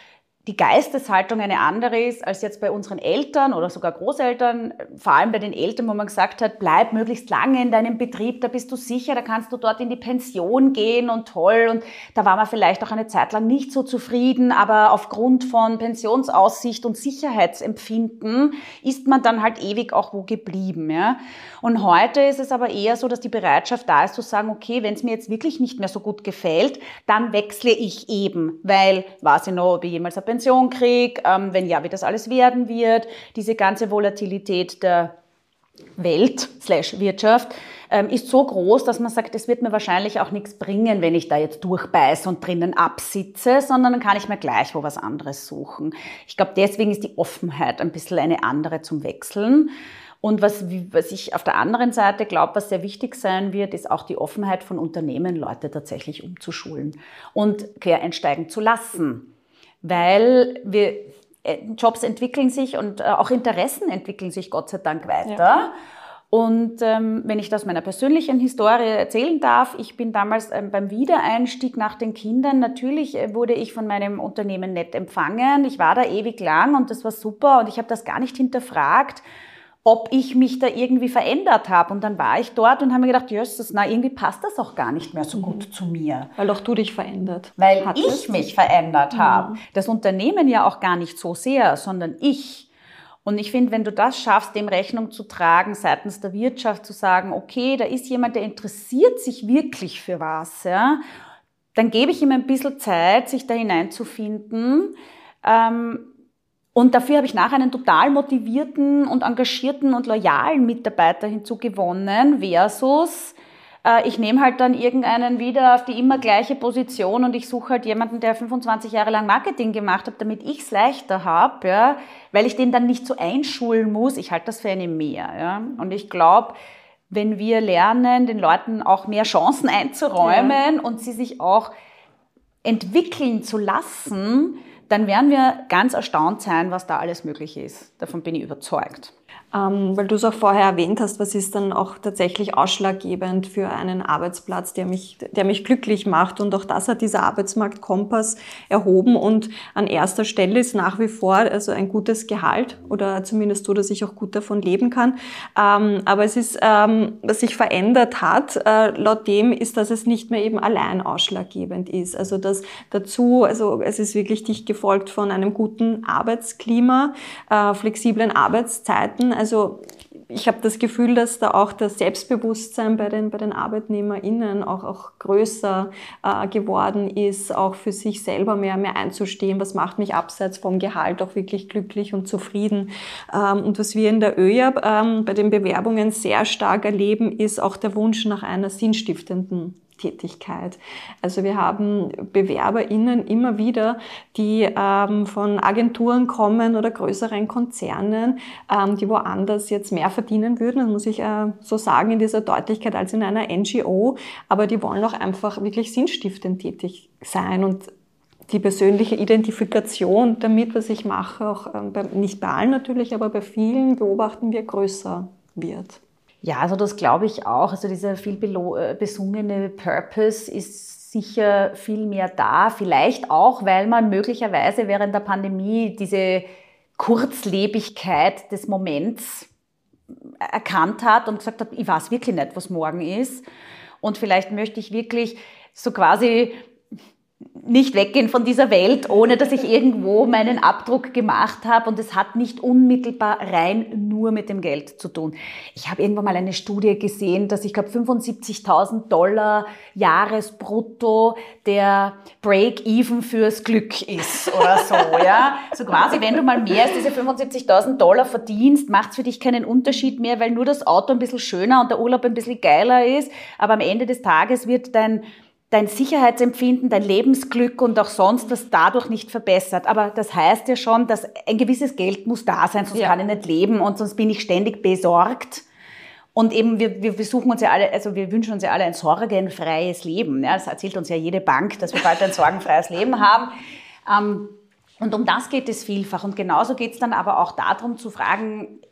die Geisteshaltung eine andere ist als jetzt bei unseren Eltern oder sogar Großeltern, vor allem bei den Eltern, wo man gesagt hat, bleib möglichst lange in deinem Betrieb, da bist du sicher, da kannst du dort in die Pension gehen und toll. Und da war man vielleicht auch eine Zeit lang nicht so zufrieden, aber aufgrund von Pensionsaussicht und Sicherheitsempfinden ist man dann halt ewig auch wo geblieben. Ja? Und heute ist es aber eher so, dass die Bereitschaft da ist zu sagen, okay, wenn es mir jetzt wirklich nicht mehr so gut gefällt, dann wechsle ich eben, weil, weiß ich noch, ob ich jemals eine Pension kriege, wenn ja, wie das alles werden wird, diese ganze Volatilität der Welt/Wirtschaft ist so groß, dass man sagt, es wird mir wahrscheinlich auch nichts bringen, wenn ich da jetzt durchbeiße und drinnen absitze, sondern dann kann ich mir gleich wo was anderes suchen. Ich glaube, deswegen ist die Offenheit ein bisschen eine andere zum Wechseln. Und was ich auf der anderen Seite glaube, was sehr wichtig sein wird, ist auch die Offenheit von Unternehmen, Leute tatsächlich umzuschulen und quer einsteigen zu lassen. Weil Jobs entwickeln sich und auch Interessen entwickeln sich Gott sei Dank weiter. Ja. Und wenn ich das aus meiner persönlichen Historie erzählen darf, ich bin damals beim Wiedereinstieg nach den Kindern, natürlich wurde ich von meinem Unternehmen nett empfangen. Ich war da ewig lang und das war super und ich habe das gar nicht hinterfragt, ob ich mich da irgendwie verändert habe. Und dann war ich dort und habe mir gedacht, jösses, irgendwie passt das auch gar nicht mehr so gut zu mir. Weil auch du dich verändert Weil ich mich verändert habe. Das Unternehmen ja auch gar nicht so sehr, sondern ich. Und ich finde, wenn du das schaffst, dem Rechnung zu tragen, seitens der Wirtschaft zu sagen, okay, da ist jemand, der interessiert sich wirklich für was, ja, dann gebe ich ihm ein bisschen Zeit, sich da hineinzufinden. Und dafür habe ich nachher einen total motivierten und engagierten und loyalen Mitarbeiter hinzugewonnen versus ich nehme halt dann irgendeinen wieder auf die immer gleiche Position und ich suche halt jemanden, der 25 Jahre lang Marketing gemacht hat, damit ich es leichter habe, ja, weil ich den dann nicht so einschulen muss. Ich halte das für eine Mehr. Ja. Und ich glaube, wenn wir lernen, den Leuten auch mehr Chancen einzuräumen und sie sich auch entwickeln zu lassen, dann werden wir ganz erstaunt sein, was da alles möglich ist. Davon bin ich überzeugt. Weil du es auch vorher erwähnt hast, was ist dann auch tatsächlich ausschlaggebend für einen Arbeitsplatz, der mich glücklich macht. Und auch das hat dieser Arbeitsmarktkompass erhoben. Und an erster Stelle ist nach wie vor also ein gutes Gehalt oder zumindest so, dass ich auch gut davon leben kann. Aber es ist, was sich verändert hat, laut dem ist, dass es nicht mehr eben allein ausschlaggebend ist. Also das dazu, also es ist wirklich dicht gefolgt von einem guten Arbeitsklima, flexiblen Arbeitszeiten. Also ich habe das Gefühl, dass da auch das Selbstbewusstsein bei den ArbeitnehmerInnen auch größer geworden ist, auch für sich selber mehr einzustehen. Was macht mich abseits vom Gehalt auch wirklich glücklich und zufrieden? Und was wir in der ÖJAB bei den Bewerbungen sehr stark erleben, ist auch der Wunsch nach einer sinnstiftenden Tätigkeit. Also wir haben BewerberInnen immer wieder, die von Agenturen kommen oder größeren Konzernen, die woanders jetzt mehr verdienen würden, das muss ich so sagen in dieser Deutlichkeit als in einer NGO, aber die wollen auch einfach wirklich sinnstiftend tätig sein und die persönliche Identifikation damit, was ich mache, auch nicht bei allen natürlich, aber bei vielen beobachten wir größer wird. Ja, also das glaube ich auch. Also dieser viel besungene Purpose ist sicher viel mehr da. Vielleicht auch, weil man möglicherweise während der Pandemie diese Kurzlebigkeit des Moments erkannt hat und gesagt hat, ich weiß wirklich nicht, was morgen ist. Und vielleicht möchte ich wirklich so quasi nicht weggehen von dieser Welt, ohne dass ich irgendwo meinen Abdruck gemacht habe. Und es hat nicht unmittelbar rein nur mit dem Geld zu tun. Ich habe irgendwann mal eine Studie gesehen, dass ich glaube $75.000 Jahresbrutto der Break-Even fürs Glück ist oder so. Ja? So quasi, wenn du mal mehr als diese $75.000 verdienst, macht es für dich keinen Unterschied mehr, weil nur das Auto ein bisschen schöner und der Urlaub ein bisschen geiler ist. Aber am Ende des Tages wird dein Sicherheitsempfinden, dein Lebensglück und auch sonst was dadurch nicht verbessert. Aber das heißt ja schon, dass ein gewisses Geld muss da sein, sonst kann ich nicht leben und sonst bin ich ständig besorgt. Und eben, wir versuchen uns ja alle, also wir wünschen uns ja alle ein sorgenfreies Leben. Ja, das erzählt uns ja jede Bank, dass wir bald ein sorgenfreies Leben haben. Und um das geht es vielfach. Und genauso geht es dann aber auch darum zu fragen,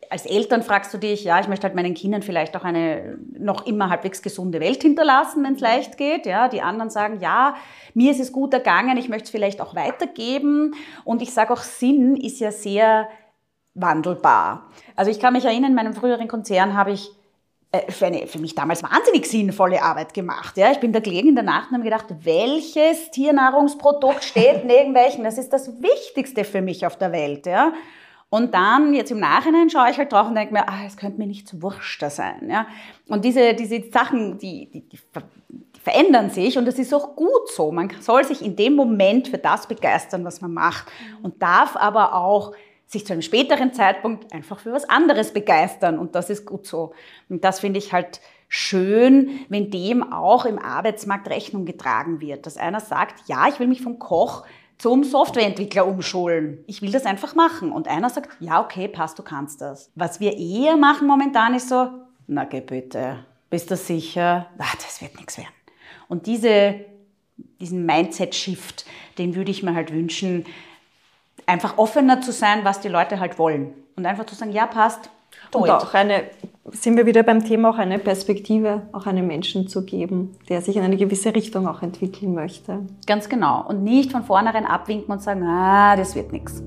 als Eltern fragst du dich, ja, ich möchte halt meinen Kindern vielleicht auch eine noch immer halbwegs gesunde Welt hinterlassen, wenn es leicht geht. Ja, die anderen sagen, ja, mir ist es gut ergangen, ich möchte es vielleicht auch weitergeben. Und ich sage auch, Sinn ist ja sehr wandelbar. Also ich kann mich erinnern, in meinem früheren Konzern habe ich für mich damals wahnsinnig sinnvolle Arbeit gemacht. Ja, ich bin da gelegen in der Nacht und habe gedacht, welches Tiernahrungsprodukt steht neben welchen? Das ist das Wichtigste für mich auf der Welt. Ja. Und dann, jetzt im Nachhinein, schaue ich halt drauf und denke mir, es könnte mir nichts wurschter sein. Ja. Und diese Sachen, die verändern sich und das ist auch gut so. Man soll sich in dem Moment für das begeistern, was man macht und darf aber auch sich zu einem späteren Zeitpunkt einfach für was anderes begeistern und das ist gut so. Und das finde ich halt schön, wenn dem auch im Arbeitsmarkt Rechnung getragen wird, dass einer sagt, ja, ich will mich vom Koch zum Softwareentwickler umschulen. Ich will das einfach machen. Und einer sagt, ja, okay, passt, du kannst das. Was wir eher machen momentan ist so, na geh bitte, bist du sicher? Das wird nichts werden. Und diesen Mindset-Shift, den würde ich mir halt wünschen, einfach offener zu sein, was die Leute halt wollen. Und einfach zu sagen, ja, passt. Und auch sind wir wieder beim Thema, auch eine Perspektive, auch einem Menschen zu geben, der sich in eine gewisse Richtung auch entwickeln möchte. Ganz genau. Und nicht von vornherein abwinken und sagen, das wird nichts.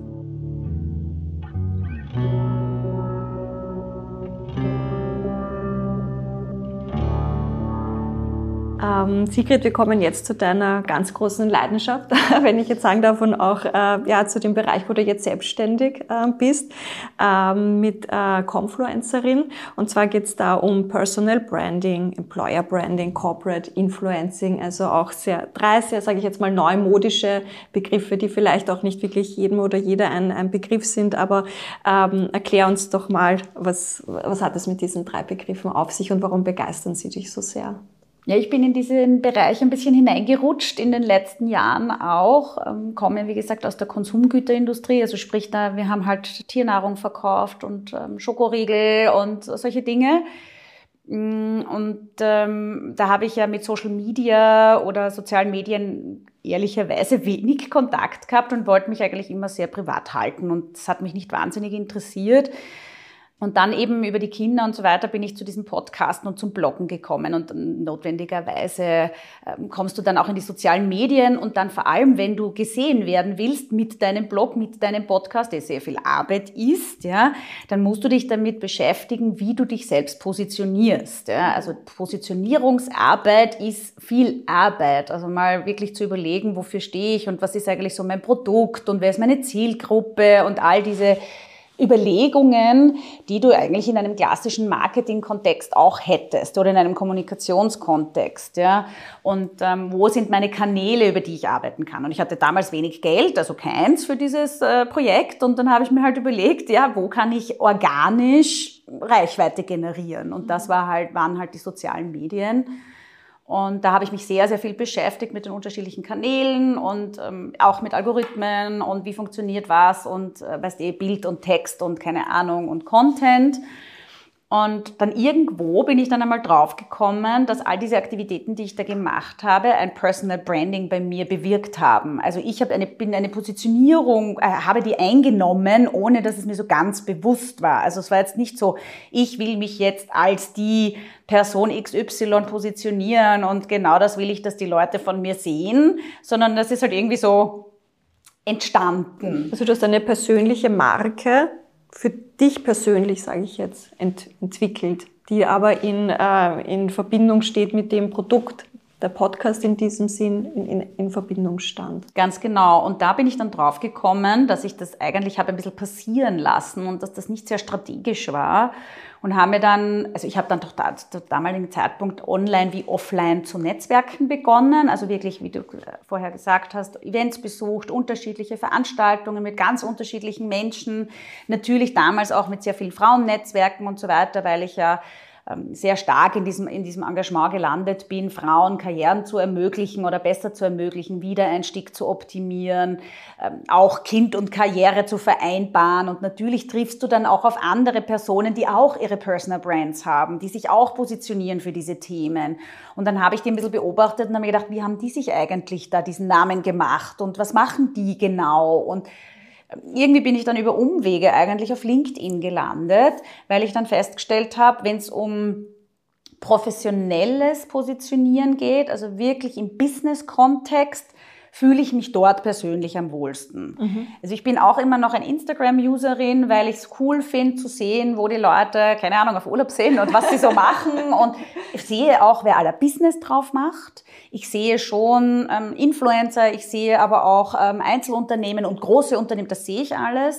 Sigrid, wir kommen jetzt zu deiner ganz großen Leidenschaft, wenn ich jetzt sagen darf, und auch zu dem Bereich, wo du jetzt selbstständig bist, mit Comfluencerin. Und zwar geht es da um Personal Branding, Employer Branding, Corporate Influencing, also auch drei sehr, sage ich jetzt mal, neumodische Begriffe, die vielleicht auch nicht wirklich jedem oder jeder ein Begriff sind, aber erklär uns doch mal, was hat es mit diesen 3 Begriffen auf sich und warum begeistern sie dich so sehr? Ja, ich bin in diesen Bereich ein bisschen hineingerutscht in den letzten Jahren auch, komme, wie gesagt, aus der Konsumgüterindustrie, also sprich, wir haben halt Tiernahrung verkauft und Schokoriegel und solche Dinge. Und da habe ich ja mit Social Media oder sozialen Medien ehrlicherweise wenig Kontakt gehabt und wollte mich eigentlich immer sehr privat halten und das hat mich nicht wahnsinnig interessiert. Und dann eben über die Kinder und so weiter bin ich zu diesem Podcasten und zum Bloggen gekommen und notwendigerweise kommst du dann auch in die sozialen Medien und dann vor allem, wenn du gesehen werden willst mit deinem Blog, mit deinem Podcast, der sehr viel Arbeit ist, ja, dann musst du dich damit beschäftigen, wie du dich selbst positionierst. Ja. Also Positionierungsarbeit ist viel Arbeit, also mal wirklich zu überlegen, wofür stehe ich und was ist eigentlich so mein Produkt und wer ist meine Zielgruppe und all diese Überlegungen, die du eigentlich in einem klassischen Marketing-Kontext auch hättest oder in einem Kommunikationskontext, ja. Und wo sind meine Kanäle, über die ich arbeiten kann? Und ich hatte damals wenig Geld, also keins für dieses Projekt. Und dann habe ich mir halt überlegt, ja, wo kann ich organisch Reichweite generieren? Und das waren halt die sozialen Medien. Und da habe ich mich sehr, sehr viel beschäftigt mit den unterschiedlichen Kanälen und auch mit Algorithmen und wie funktioniert was und Bild und Text und keine Ahnung und Content. Und dann irgendwo bin ich dann einmal draufgekommen, dass all diese Aktivitäten, die ich da gemacht habe, ein Personal Branding bei mir bewirkt haben. Also ich bin eine Positionierung, habe die eingenommen, ohne dass es mir so ganz bewusst war. Also es war jetzt nicht so, ich will mich jetzt als die Person XY positionieren und genau das will ich, dass die Leute von mir sehen, sondern das ist halt irgendwie so entstanden. Also du hast eine persönliche Marke für dich persönlich, sage ich jetzt, entwickelt, die aber in Verbindung steht mit dem Produkt, der Podcast in diesem Sinn in Verbindung stand. Ganz genau. Und da bin ich dann drauf gekommen, dass ich das eigentlich habe ein bisschen passieren lassen und dass das nicht sehr strategisch war. Und habe mir dann, also ich habe dann doch zu damaligen Zeitpunkt online wie offline zu Netzwerken begonnen. Also wirklich, wie du vorher gesagt hast, Events besucht, unterschiedliche Veranstaltungen mit ganz unterschiedlichen Menschen. Natürlich damals auch mit sehr vielen Frauennetzwerken und so weiter, weil ich ja sehr stark in diesem Engagement gelandet bin, Frauen Karrieren zu ermöglichen oder besser zu ermöglichen, Wiedereinstieg zu optimieren, auch Kind und Karriere zu vereinbaren. Und natürlich triffst du dann auch auf andere Personen, die auch ihre Personal Brands haben, die sich auch positionieren für diese Themen. Und dann habe ich die ein bisschen beobachtet und habe mir gedacht, wie haben die sich eigentlich da diesen Namen gemacht und was machen die genau? Und irgendwie bin ich dann über Umwege eigentlich auf LinkedIn gelandet, weil ich dann festgestellt habe, wenn es um professionelles Positionieren geht, also wirklich im Business-Kontext, fühle ich mich dort persönlich am wohlsten. Also ich bin auch immer noch ein Instagram-Userin, weil ich es cool finde zu sehen, wo die Leute, keine Ahnung, auf Urlaub sind und was sie so machen. Und ich sehe auch, wer aller Business drauf macht. Ich sehe schon Influencer, ich sehe aber auch Einzelunternehmen und große Unternehmen, das sehe ich alles.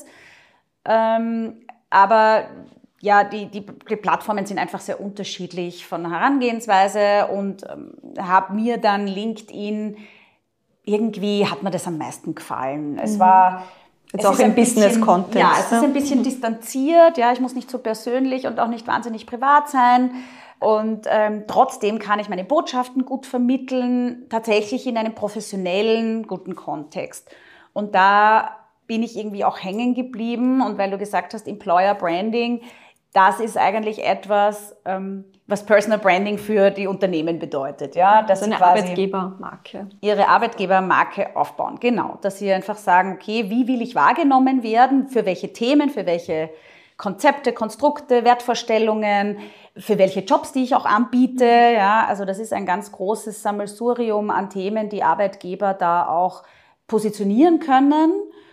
Aber ja, die Plattformen sind einfach sehr unterschiedlich von der Herangehensweise und habe mir dann LinkedIn, irgendwie hat mir das am meisten gefallen. Es war jetzt auch im Business-Kontext. Ja, es ist ein bisschen distanziert. Ja, ich muss nicht so persönlich und auch nicht wahnsinnig privat sein. Und trotzdem kann ich meine Botschaften gut vermitteln, tatsächlich in einem professionellen, guten Kontext. Und da bin ich irgendwie auch hängen geblieben. Und weil du gesagt hast, Employer Branding, das ist eigentlich etwas, was Personal Branding für die Unternehmen bedeutet. Ja, dass eine Arbeitgebermarke. Ihre Arbeitgebermarke aufbauen. Genau, dass sie einfach sagen, okay, wie will ich wahrgenommen werden, für welche Themen, für welche Konzepte, Konstrukte, Wertvorstellungen, für welche Jobs, die ich auch anbiete. Ja, also das ist ein ganz großes Sammelsurium an Themen, die Arbeitgeber da auch positionieren können.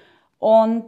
Und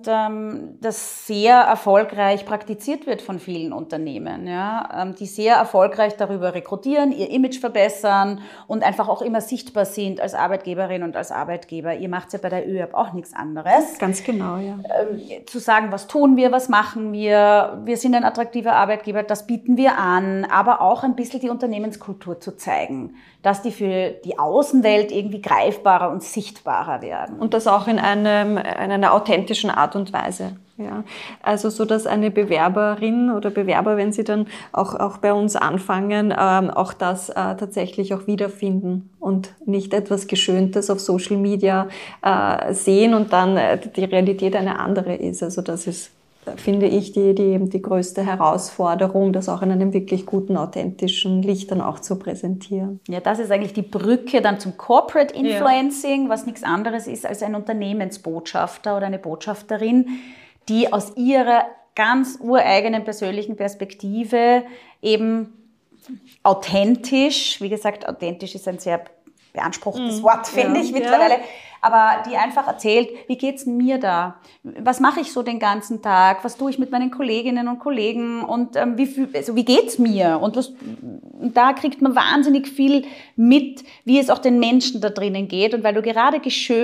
das sehr erfolgreich praktiziert wird von vielen Unternehmen, ja, die sehr erfolgreich darüber rekrutieren, ihr Image verbessern und einfach auch immer sichtbar sind als Arbeitgeberin und als Arbeitgeber. Ihr macht ja bei der ÖAB auch nichts anderes. Ganz genau, ja. Zu sagen, was tun wir, was machen wir sind ein attraktiver Arbeitgeber, das bieten wir an, aber auch ein bisschen die Unternehmenskultur zu zeigen, dass die für die Außenwelt irgendwie greifbarer und sichtbarer werden. Und das auch in einer authentischen Art und Weise. Ja. Also so, dass eine Bewerberin oder Bewerber, wenn sie dann auch bei uns anfangen, auch das tatsächlich auch wiederfinden und nicht etwas Geschöntes auf Social Media sehen und dann die Realität eine andere ist. Also das ist, finde ich, die größte Herausforderung, das auch in einem wirklich guten, authentischen Licht dann auch zu präsentieren. Ja, das ist eigentlich die Brücke dann zum Corporate Influencing, was nichts anderes ist als ein Unternehmensbotschafter oder eine Botschafterin, die aus ihrer ganz ureigenen persönlichen Perspektive eben authentisch, wie gesagt, authentisch ist ein sehr beanspruchtes Wort, finde ich mittlerweile, aber die einfach erzählt, wie geht's mir da? Was mache ich so den ganzen Tag? Was tue ich mit meinen Kolleginnen und Kollegen? Und wie geht's mir? Und da kriegt man wahnsinnig viel mit, wie es auch den Menschen da drinnen geht. Und weil du gerade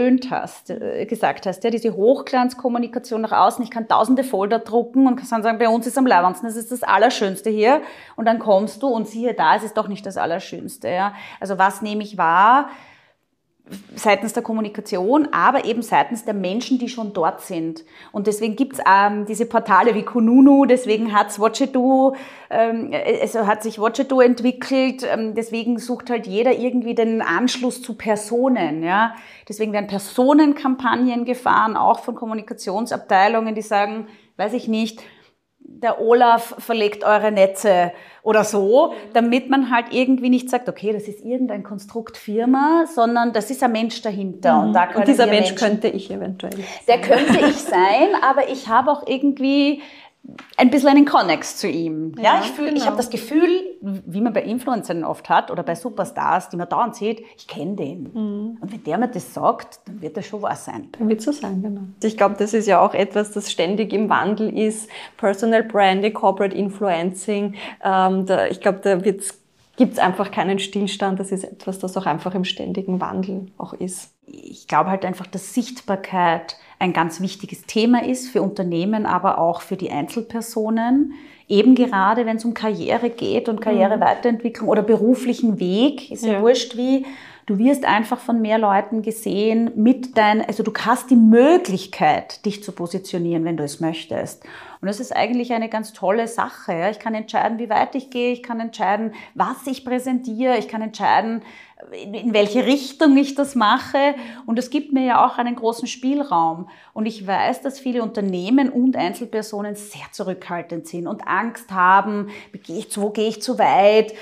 gesagt hast, ja, diese Hochglanzkommunikation nach außen, ich kann tausende Folder drucken und kann sagen, bei uns ist am leibendsten, das ist das Allerschönste hier. Und dann kommst du und siehe da, es ist doch nicht das Allerschönste. Ja? Also was nehme ich wahr? Seitens der Kommunikation, aber eben seitens der Menschen, die schon dort sind. Und deswegen gibt's diese Portale wie Kununu, deswegen hat sich Watchedo entwickelt, deswegen sucht halt jeder irgendwie den Anschluss zu Personen. Ja? Deswegen werden Personenkampagnen gefahren, auch von Kommunikationsabteilungen, die sagen, weiß ich nicht, der Olaf verlegt eure Netze oder so, damit man halt irgendwie nicht sagt, okay, das ist irgendein Konstrukt Firma, sondern das ist ein Mensch dahinter. Und dieser Mensch könnte ich eventuell sein. Der könnte ich sein, aber ich habe auch irgendwie ein bisschen einen Connex zu ihm. Ja, ich habe das Gefühl, wie man bei Influencern oft hat oder bei Superstars, die man dauernd sieht, ich kenne den. Und wenn der mir das sagt, dann wird das schon was sein. Dann wird es so sein, genau. Ich glaube, das ist ja auch etwas, das ständig im Wandel ist. Personal Branding, Corporate Influencing. Ich glaube, da gibt es einfach keinen Stillstand. Das ist etwas, das auch einfach im ständigen Wandel auch ist. Ich glaube halt einfach, dass Sichtbarkeit ein ganz wichtiges Thema ist für Unternehmen, aber auch für die Einzelpersonen. Eben gerade, wenn es um Karriere geht und Karriereweiterentwicklung oder beruflichen Weg, ist ja wurscht wie. Du wirst einfach von mehr Leuten gesehen also du hast die Möglichkeit, dich zu positionieren, wenn du es möchtest. Und das ist eigentlich eine ganz tolle Sache. Ja. Ich kann entscheiden, wie weit ich gehe, ich kann entscheiden, was ich präsentiere, ich kann entscheiden, in welche Richtung ich das mache. Und es gibt mir ja auch einen großen Spielraum. Und ich weiß, dass viele Unternehmen und Einzelpersonen sehr zurückhaltend sind und Angst haben, wo gehe ich zu weit,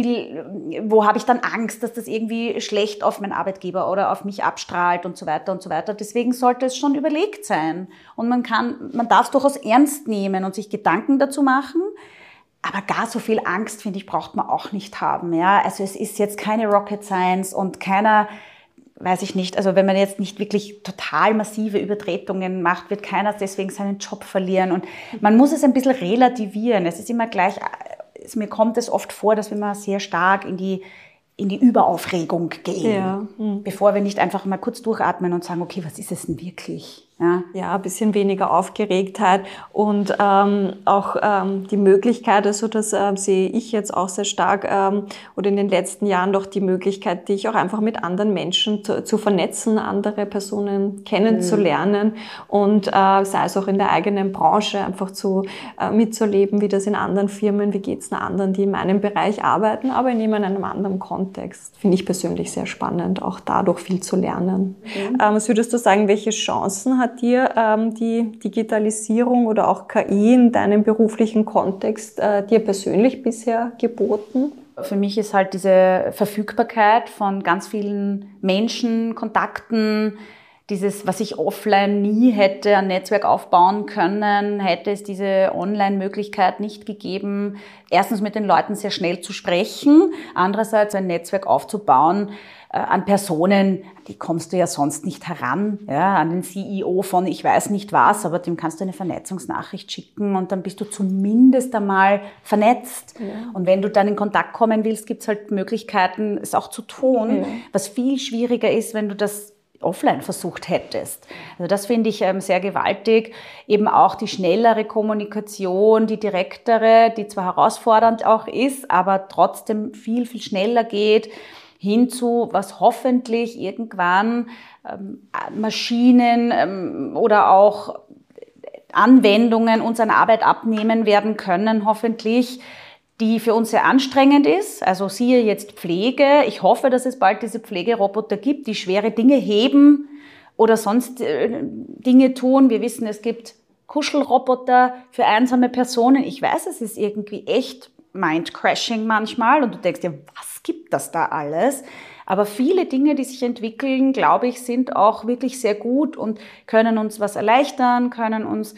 wo habe ich dann Angst, dass das irgendwie schlecht auf meinen Arbeitgeber oder auf mich abstrahlt und so weiter und so weiter. Deswegen sollte es schon überlegt sein. Und man darf es durchaus ernst nehmen und sich Gedanken dazu machen. Aber gar so viel Angst, finde ich, braucht man auch nicht haben. Ja? Also es ist jetzt keine Rocket Science und keiner, weiß ich nicht, also wenn man jetzt nicht wirklich total massive Übertretungen macht, wird keiner deswegen seinen Job verlieren. Und man muss es ein bisschen relativieren. Es ist immer gleich, mir kommt es oft vor, dass wir mal sehr stark in die Überaufregung gehen, bevor wir nicht einfach mal kurz durchatmen und sagen, okay, was ist es denn wirklich? Ja, ein bisschen weniger Aufgeregtheit und auch die Möglichkeit, also das sehe ich jetzt auch sehr stark oder in den letzten Jahren doch die Möglichkeit, dich auch einfach mit anderen Menschen zu vernetzen, andere Personen kennenzulernen und sei es auch in der eigenen Branche einfach mitzuleben, wie das in anderen Firmen, wie geht's den anderen, die in meinem Bereich arbeiten, aber in einem anderen Kontext. Finde ich persönlich sehr spannend, auch dadurch viel zu lernen. Was würdest du sagen, welche Chancen hat dir die Digitalisierung oder auch KI in deinem beruflichen Kontext dir persönlich bisher geboten? Für mich ist halt diese Verfügbarkeit von ganz vielen Menschen, Kontakten, dieses, was ich offline nie hätte ein Netzwerk aufbauen können, hätte es diese Online-Möglichkeit nicht gegeben, erstens mit den Leuten sehr schnell zu sprechen, andererseits ein Netzwerk aufzubauen an Personen, die kommst du ja sonst nicht heran, ja, an den CEO von ich weiß nicht was, aber dem kannst du eine Vernetzungsnachricht schicken und dann bist du zumindest einmal vernetzt. Ja. Und wenn du dann in Kontakt kommen willst, gibt's halt Möglichkeiten, es auch zu tun, was viel schwieriger ist, wenn du das offline versucht hättest. Also das finde ich sehr gewaltig. Eben auch die schnellere Kommunikation, die direktere, die zwar herausfordernd auch ist, aber trotzdem viel, viel schneller geht, hinzu, was hoffentlich irgendwann Maschinen oder auch Anwendungen uns an Arbeit abnehmen werden können, hoffentlich, die für uns sehr anstrengend ist. Also siehe jetzt Pflege. Ich hoffe, dass es bald diese Pflegeroboter gibt, die schwere Dinge heben oder sonst Dinge tun. Wir wissen, es gibt Kuschelroboter für einsame Personen. Ich weiß, es ist irgendwie echt Mind-Crashing manchmal und du denkst dir, was gibt das da alles? Aber viele Dinge, die sich entwickeln, glaube ich, sind auch wirklich sehr gut und können uns was erleichtern, können uns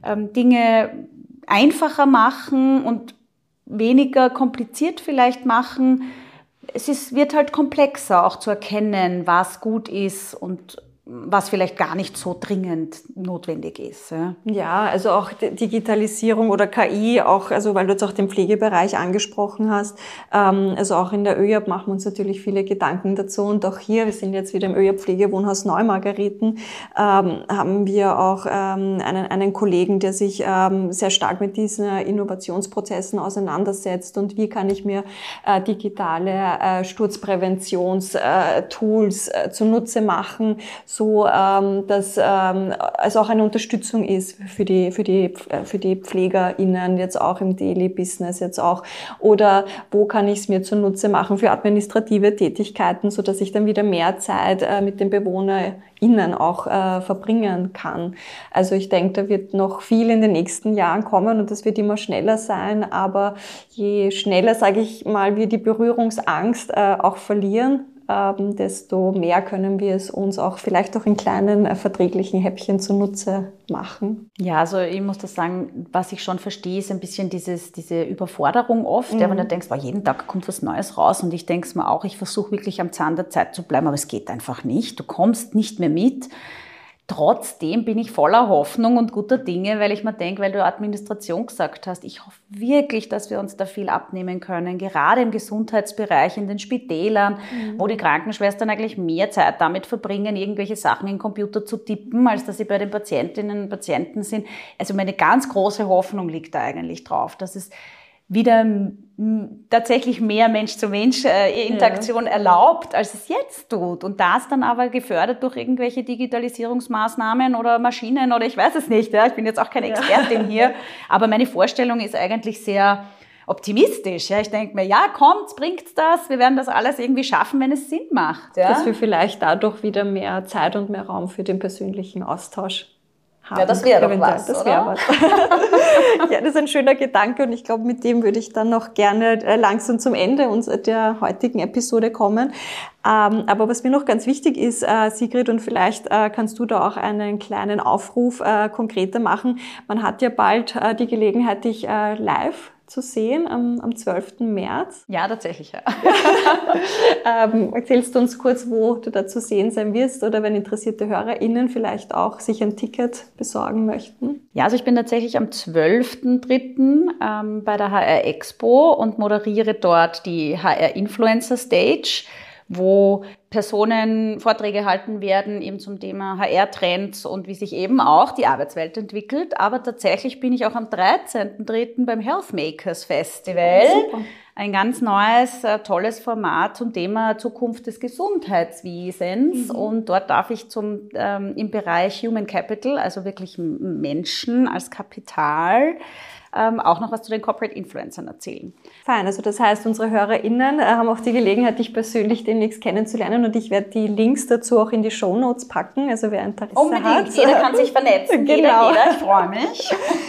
Dinge einfacher machen und weniger kompliziert vielleicht machen. Wird halt komplexer auch zu erkennen, was gut ist und was vielleicht gar nicht so dringend notwendig ist. Ja, also auch Digitalisierung oder KI, auch, also weil du jetzt auch den Pflegebereich angesprochen hast, also auch in der ÖJAP machen wir uns natürlich viele Gedanken dazu und auch hier, wir sind jetzt wieder im ÖJAP Pflegewohnhaus Neumargareten, haben wir auch einen Kollegen, der sich sehr stark mit diesen Innovationsprozessen auseinandersetzt und wie kann ich mir digitale Sturzpräventionstools zunutze machen, so dass es auch eine Unterstützung ist für die PflegerInnen jetzt auch im Daily Business jetzt auch, oder wo kann ich es mir zunutze machen für administrative Tätigkeiten, so dass ich dann wieder mehr Zeit mit den BewohnerInnen auch verbringen kann. Also ich denke, da wird noch viel in den nächsten Jahren kommen und das wird immer schneller sein, aber je schneller, sage ich mal, wir die Berührungsangst auch verlieren, desto mehr können wir es uns auch vielleicht auch in kleinen verträglichen Häppchen zunutze machen. Ja, also ich muss das sagen, was ich schon verstehe, ist ein bisschen diese Überforderung oft, wenn du denkst, jeden Tag kommt was Neues raus und ich denke es mir auch, ich versuche wirklich am Zahn der Zeit zu bleiben, aber es geht einfach nicht. Du kommst nicht mehr mit. Trotzdem bin ich voller Hoffnung und guter Dinge, weil ich mir denke, weil du Administration gesagt hast, ich hoffe wirklich, dass wir uns da viel abnehmen können, gerade im Gesundheitsbereich, in den Spitälern, wo die Krankenschwestern eigentlich mehr Zeit damit verbringen, irgendwelche Sachen in den Computer zu tippen, als dass sie bei den Patientinnen und Patienten sind. Also meine ganz große Hoffnung liegt da eigentlich drauf, dass es wieder tatsächlich mehr Mensch-zu-Mensch-Interaktion erlaubt, als es jetzt tut. Und das dann aber gefördert durch irgendwelche Digitalisierungsmaßnahmen oder Maschinen oder ich weiß es nicht. Ja. Ich bin jetzt auch keine Expertin hier, aber meine Vorstellung ist eigentlich sehr optimistisch. Ja. Ich denke mir, ja, kommt's, bringt's das, wir werden das alles irgendwie schaffen, wenn es Sinn macht. Ja. Dass wir vielleicht dadurch wieder mehr Zeit und mehr Raum für den persönlichen Austausch haben. Ja, das wäre doch was, das wäre was. Ja, das ist ein schöner Gedanke und ich glaube, mit dem würde ich dann noch gerne langsam zum Ende der heutigen Episode kommen. Aber was mir noch ganz wichtig ist, Sigrid, und vielleicht kannst du da auch einen kleinen Aufruf konkreter machen. Man hat ja bald die Gelegenheit, dich live zu sehen am 12. März. Ja, tatsächlich, ja. Erzählst du uns kurz, wo du da zu sehen sein wirst oder wenn interessierte HörerInnen vielleicht auch sich ein Ticket besorgen möchten? Ja, also ich bin tatsächlich am 12.03. Bei der HR Expo und moderiere dort die HR Influencer Stage, wo Personen Vorträge halten werden eben zum Thema HR-Trends und wie sich eben auch die Arbeitswelt entwickelt. Aber tatsächlich bin ich auch am 13.03. beim Health Makers Festival. Super. Ein ganz neues, tolles Format zum Thema Zukunft des Gesundheitswesens. Und dort darf ich im Bereich Human Capital, also wirklich Menschen als Kapital, auch noch was zu den Corporate Influencern erzählen. Fein, also das heißt, unsere HörerInnen haben auch die Gelegenheit, dich persönlich demnächst kennenzulernen und ich werde die Links dazu auch in die Shownotes packen, also wer Interesse unbedingt. Hat. Jeder kann sich vernetzen, genau. jeder, ich freue mich.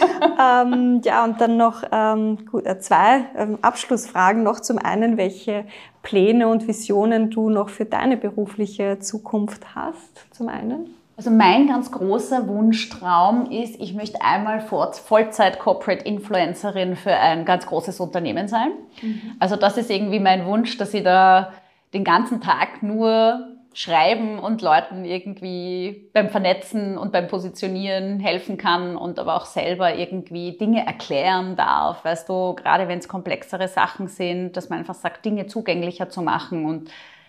Ja, und dann noch zwei Abschlussfragen noch. Zum einen, welche Pläne und Visionen du noch für deine berufliche Zukunft hast, zum einen? Also mein ganz großer Wunschtraum ist, ich möchte einmal Vollzeit-Corporate-Influencerin für ein ganz großes Unternehmen sein. Also das ist irgendwie mein Wunsch, dass ich da den ganzen Tag nur schreiben und Leuten irgendwie beim Vernetzen und beim Positionieren helfen kann und aber auch selber irgendwie Dinge erklären darf. Weißt du, gerade wenn es komplexere Sachen sind, dass man einfach sagt, Dinge zugänglicher zu machen und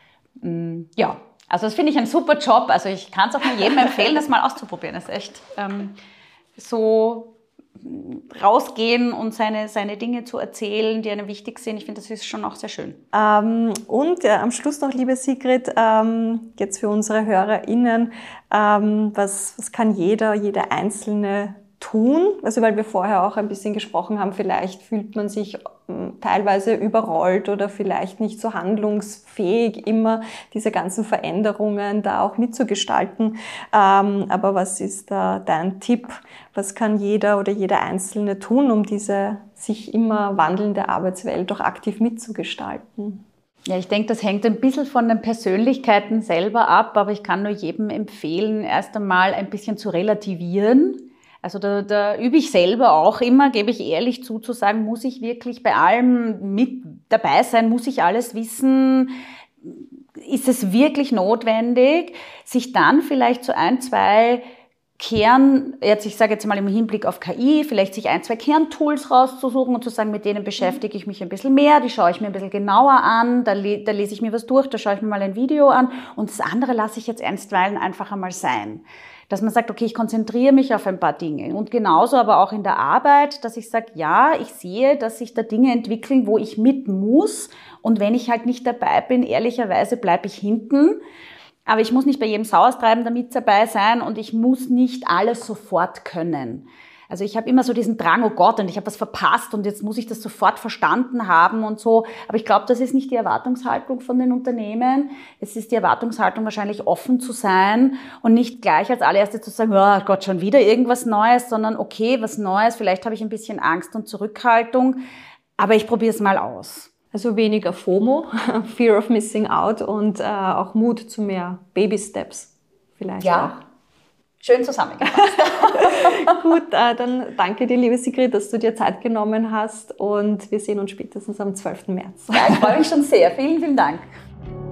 ja. Also das finde ich ein super Job. Also ich kann es auch nur jedem empfehlen, das mal auszuprobieren. Das ist echt so rausgehen und seine Dinge zu erzählen, die einem wichtig sind. Ich finde, das ist schon auch sehr schön. Und am Schluss noch, liebe Sigrid, jetzt für unsere HörerInnen, was kann jede Einzelne tun? Also weil wir vorher auch ein bisschen gesprochen haben, vielleicht fühlt man sich teilweise überrollt oder vielleicht nicht so handlungsfähig, immer diese ganzen Veränderungen da auch mitzugestalten. Aber was ist da dein Tipp? Was kann jeder oder jede Einzelne tun, um diese sich immer wandelnde Arbeitswelt auch aktiv mitzugestalten? Ja, ich denke, das hängt ein bisschen von den Persönlichkeiten selber ab, aber ich kann nur jedem empfehlen, erst einmal ein bisschen zu relativieren. Also da übe ich selber auch immer, gebe ich ehrlich zu sagen, muss ich wirklich bei allem mit dabei sein, muss ich alles wissen, ist es wirklich notwendig, sich dann vielleicht so ein, zwei ich sage jetzt mal im Hinblick auf KI, vielleicht sich ein, zwei Kerntools rauszusuchen und zu sagen, mit denen beschäftige ich mich ein bisschen mehr, die schaue ich mir ein bisschen genauer an, da lese ich mir was durch, da schaue ich mir mal ein Video an und das andere lasse ich jetzt einstweilen einfach einmal sein. Dass man sagt, okay, ich konzentriere mich auf ein paar Dinge. Und genauso aber auch in der Arbeit, dass ich sage, ja, ich sehe, dass sich da Dinge entwickeln, wo ich mit muss. Und wenn ich halt nicht dabei bin, ehrlicherweise bleibe ich hinten. Aber ich muss nicht bei jedem Sauertreiben damit dabei sein und ich muss nicht alles sofort können. Also ich habe immer so diesen Drang, oh Gott, und ich habe was verpasst und jetzt muss ich das sofort verstanden haben und so. Aber ich glaube, das ist nicht die Erwartungshaltung von den Unternehmen. Es ist die Erwartungshaltung, wahrscheinlich offen zu sein und nicht gleich als allererstes zu sagen, oh Gott, schon wieder irgendwas Neues, sondern okay, was Neues, vielleicht habe ich ein bisschen Angst und Zurückhaltung, aber ich probiere es mal aus. Also weniger FOMO, Fear of Missing Out und auch Mut zu mehr Baby-Steps vielleicht auch. Schön zusammengefasst. Gut, dann danke dir, liebe Sigrid, dass du dir Zeit genommen hast und wir sehen uns spätestens am 12. März. Ja, ich freue mich schon sehr. Vielen, vielen Dank.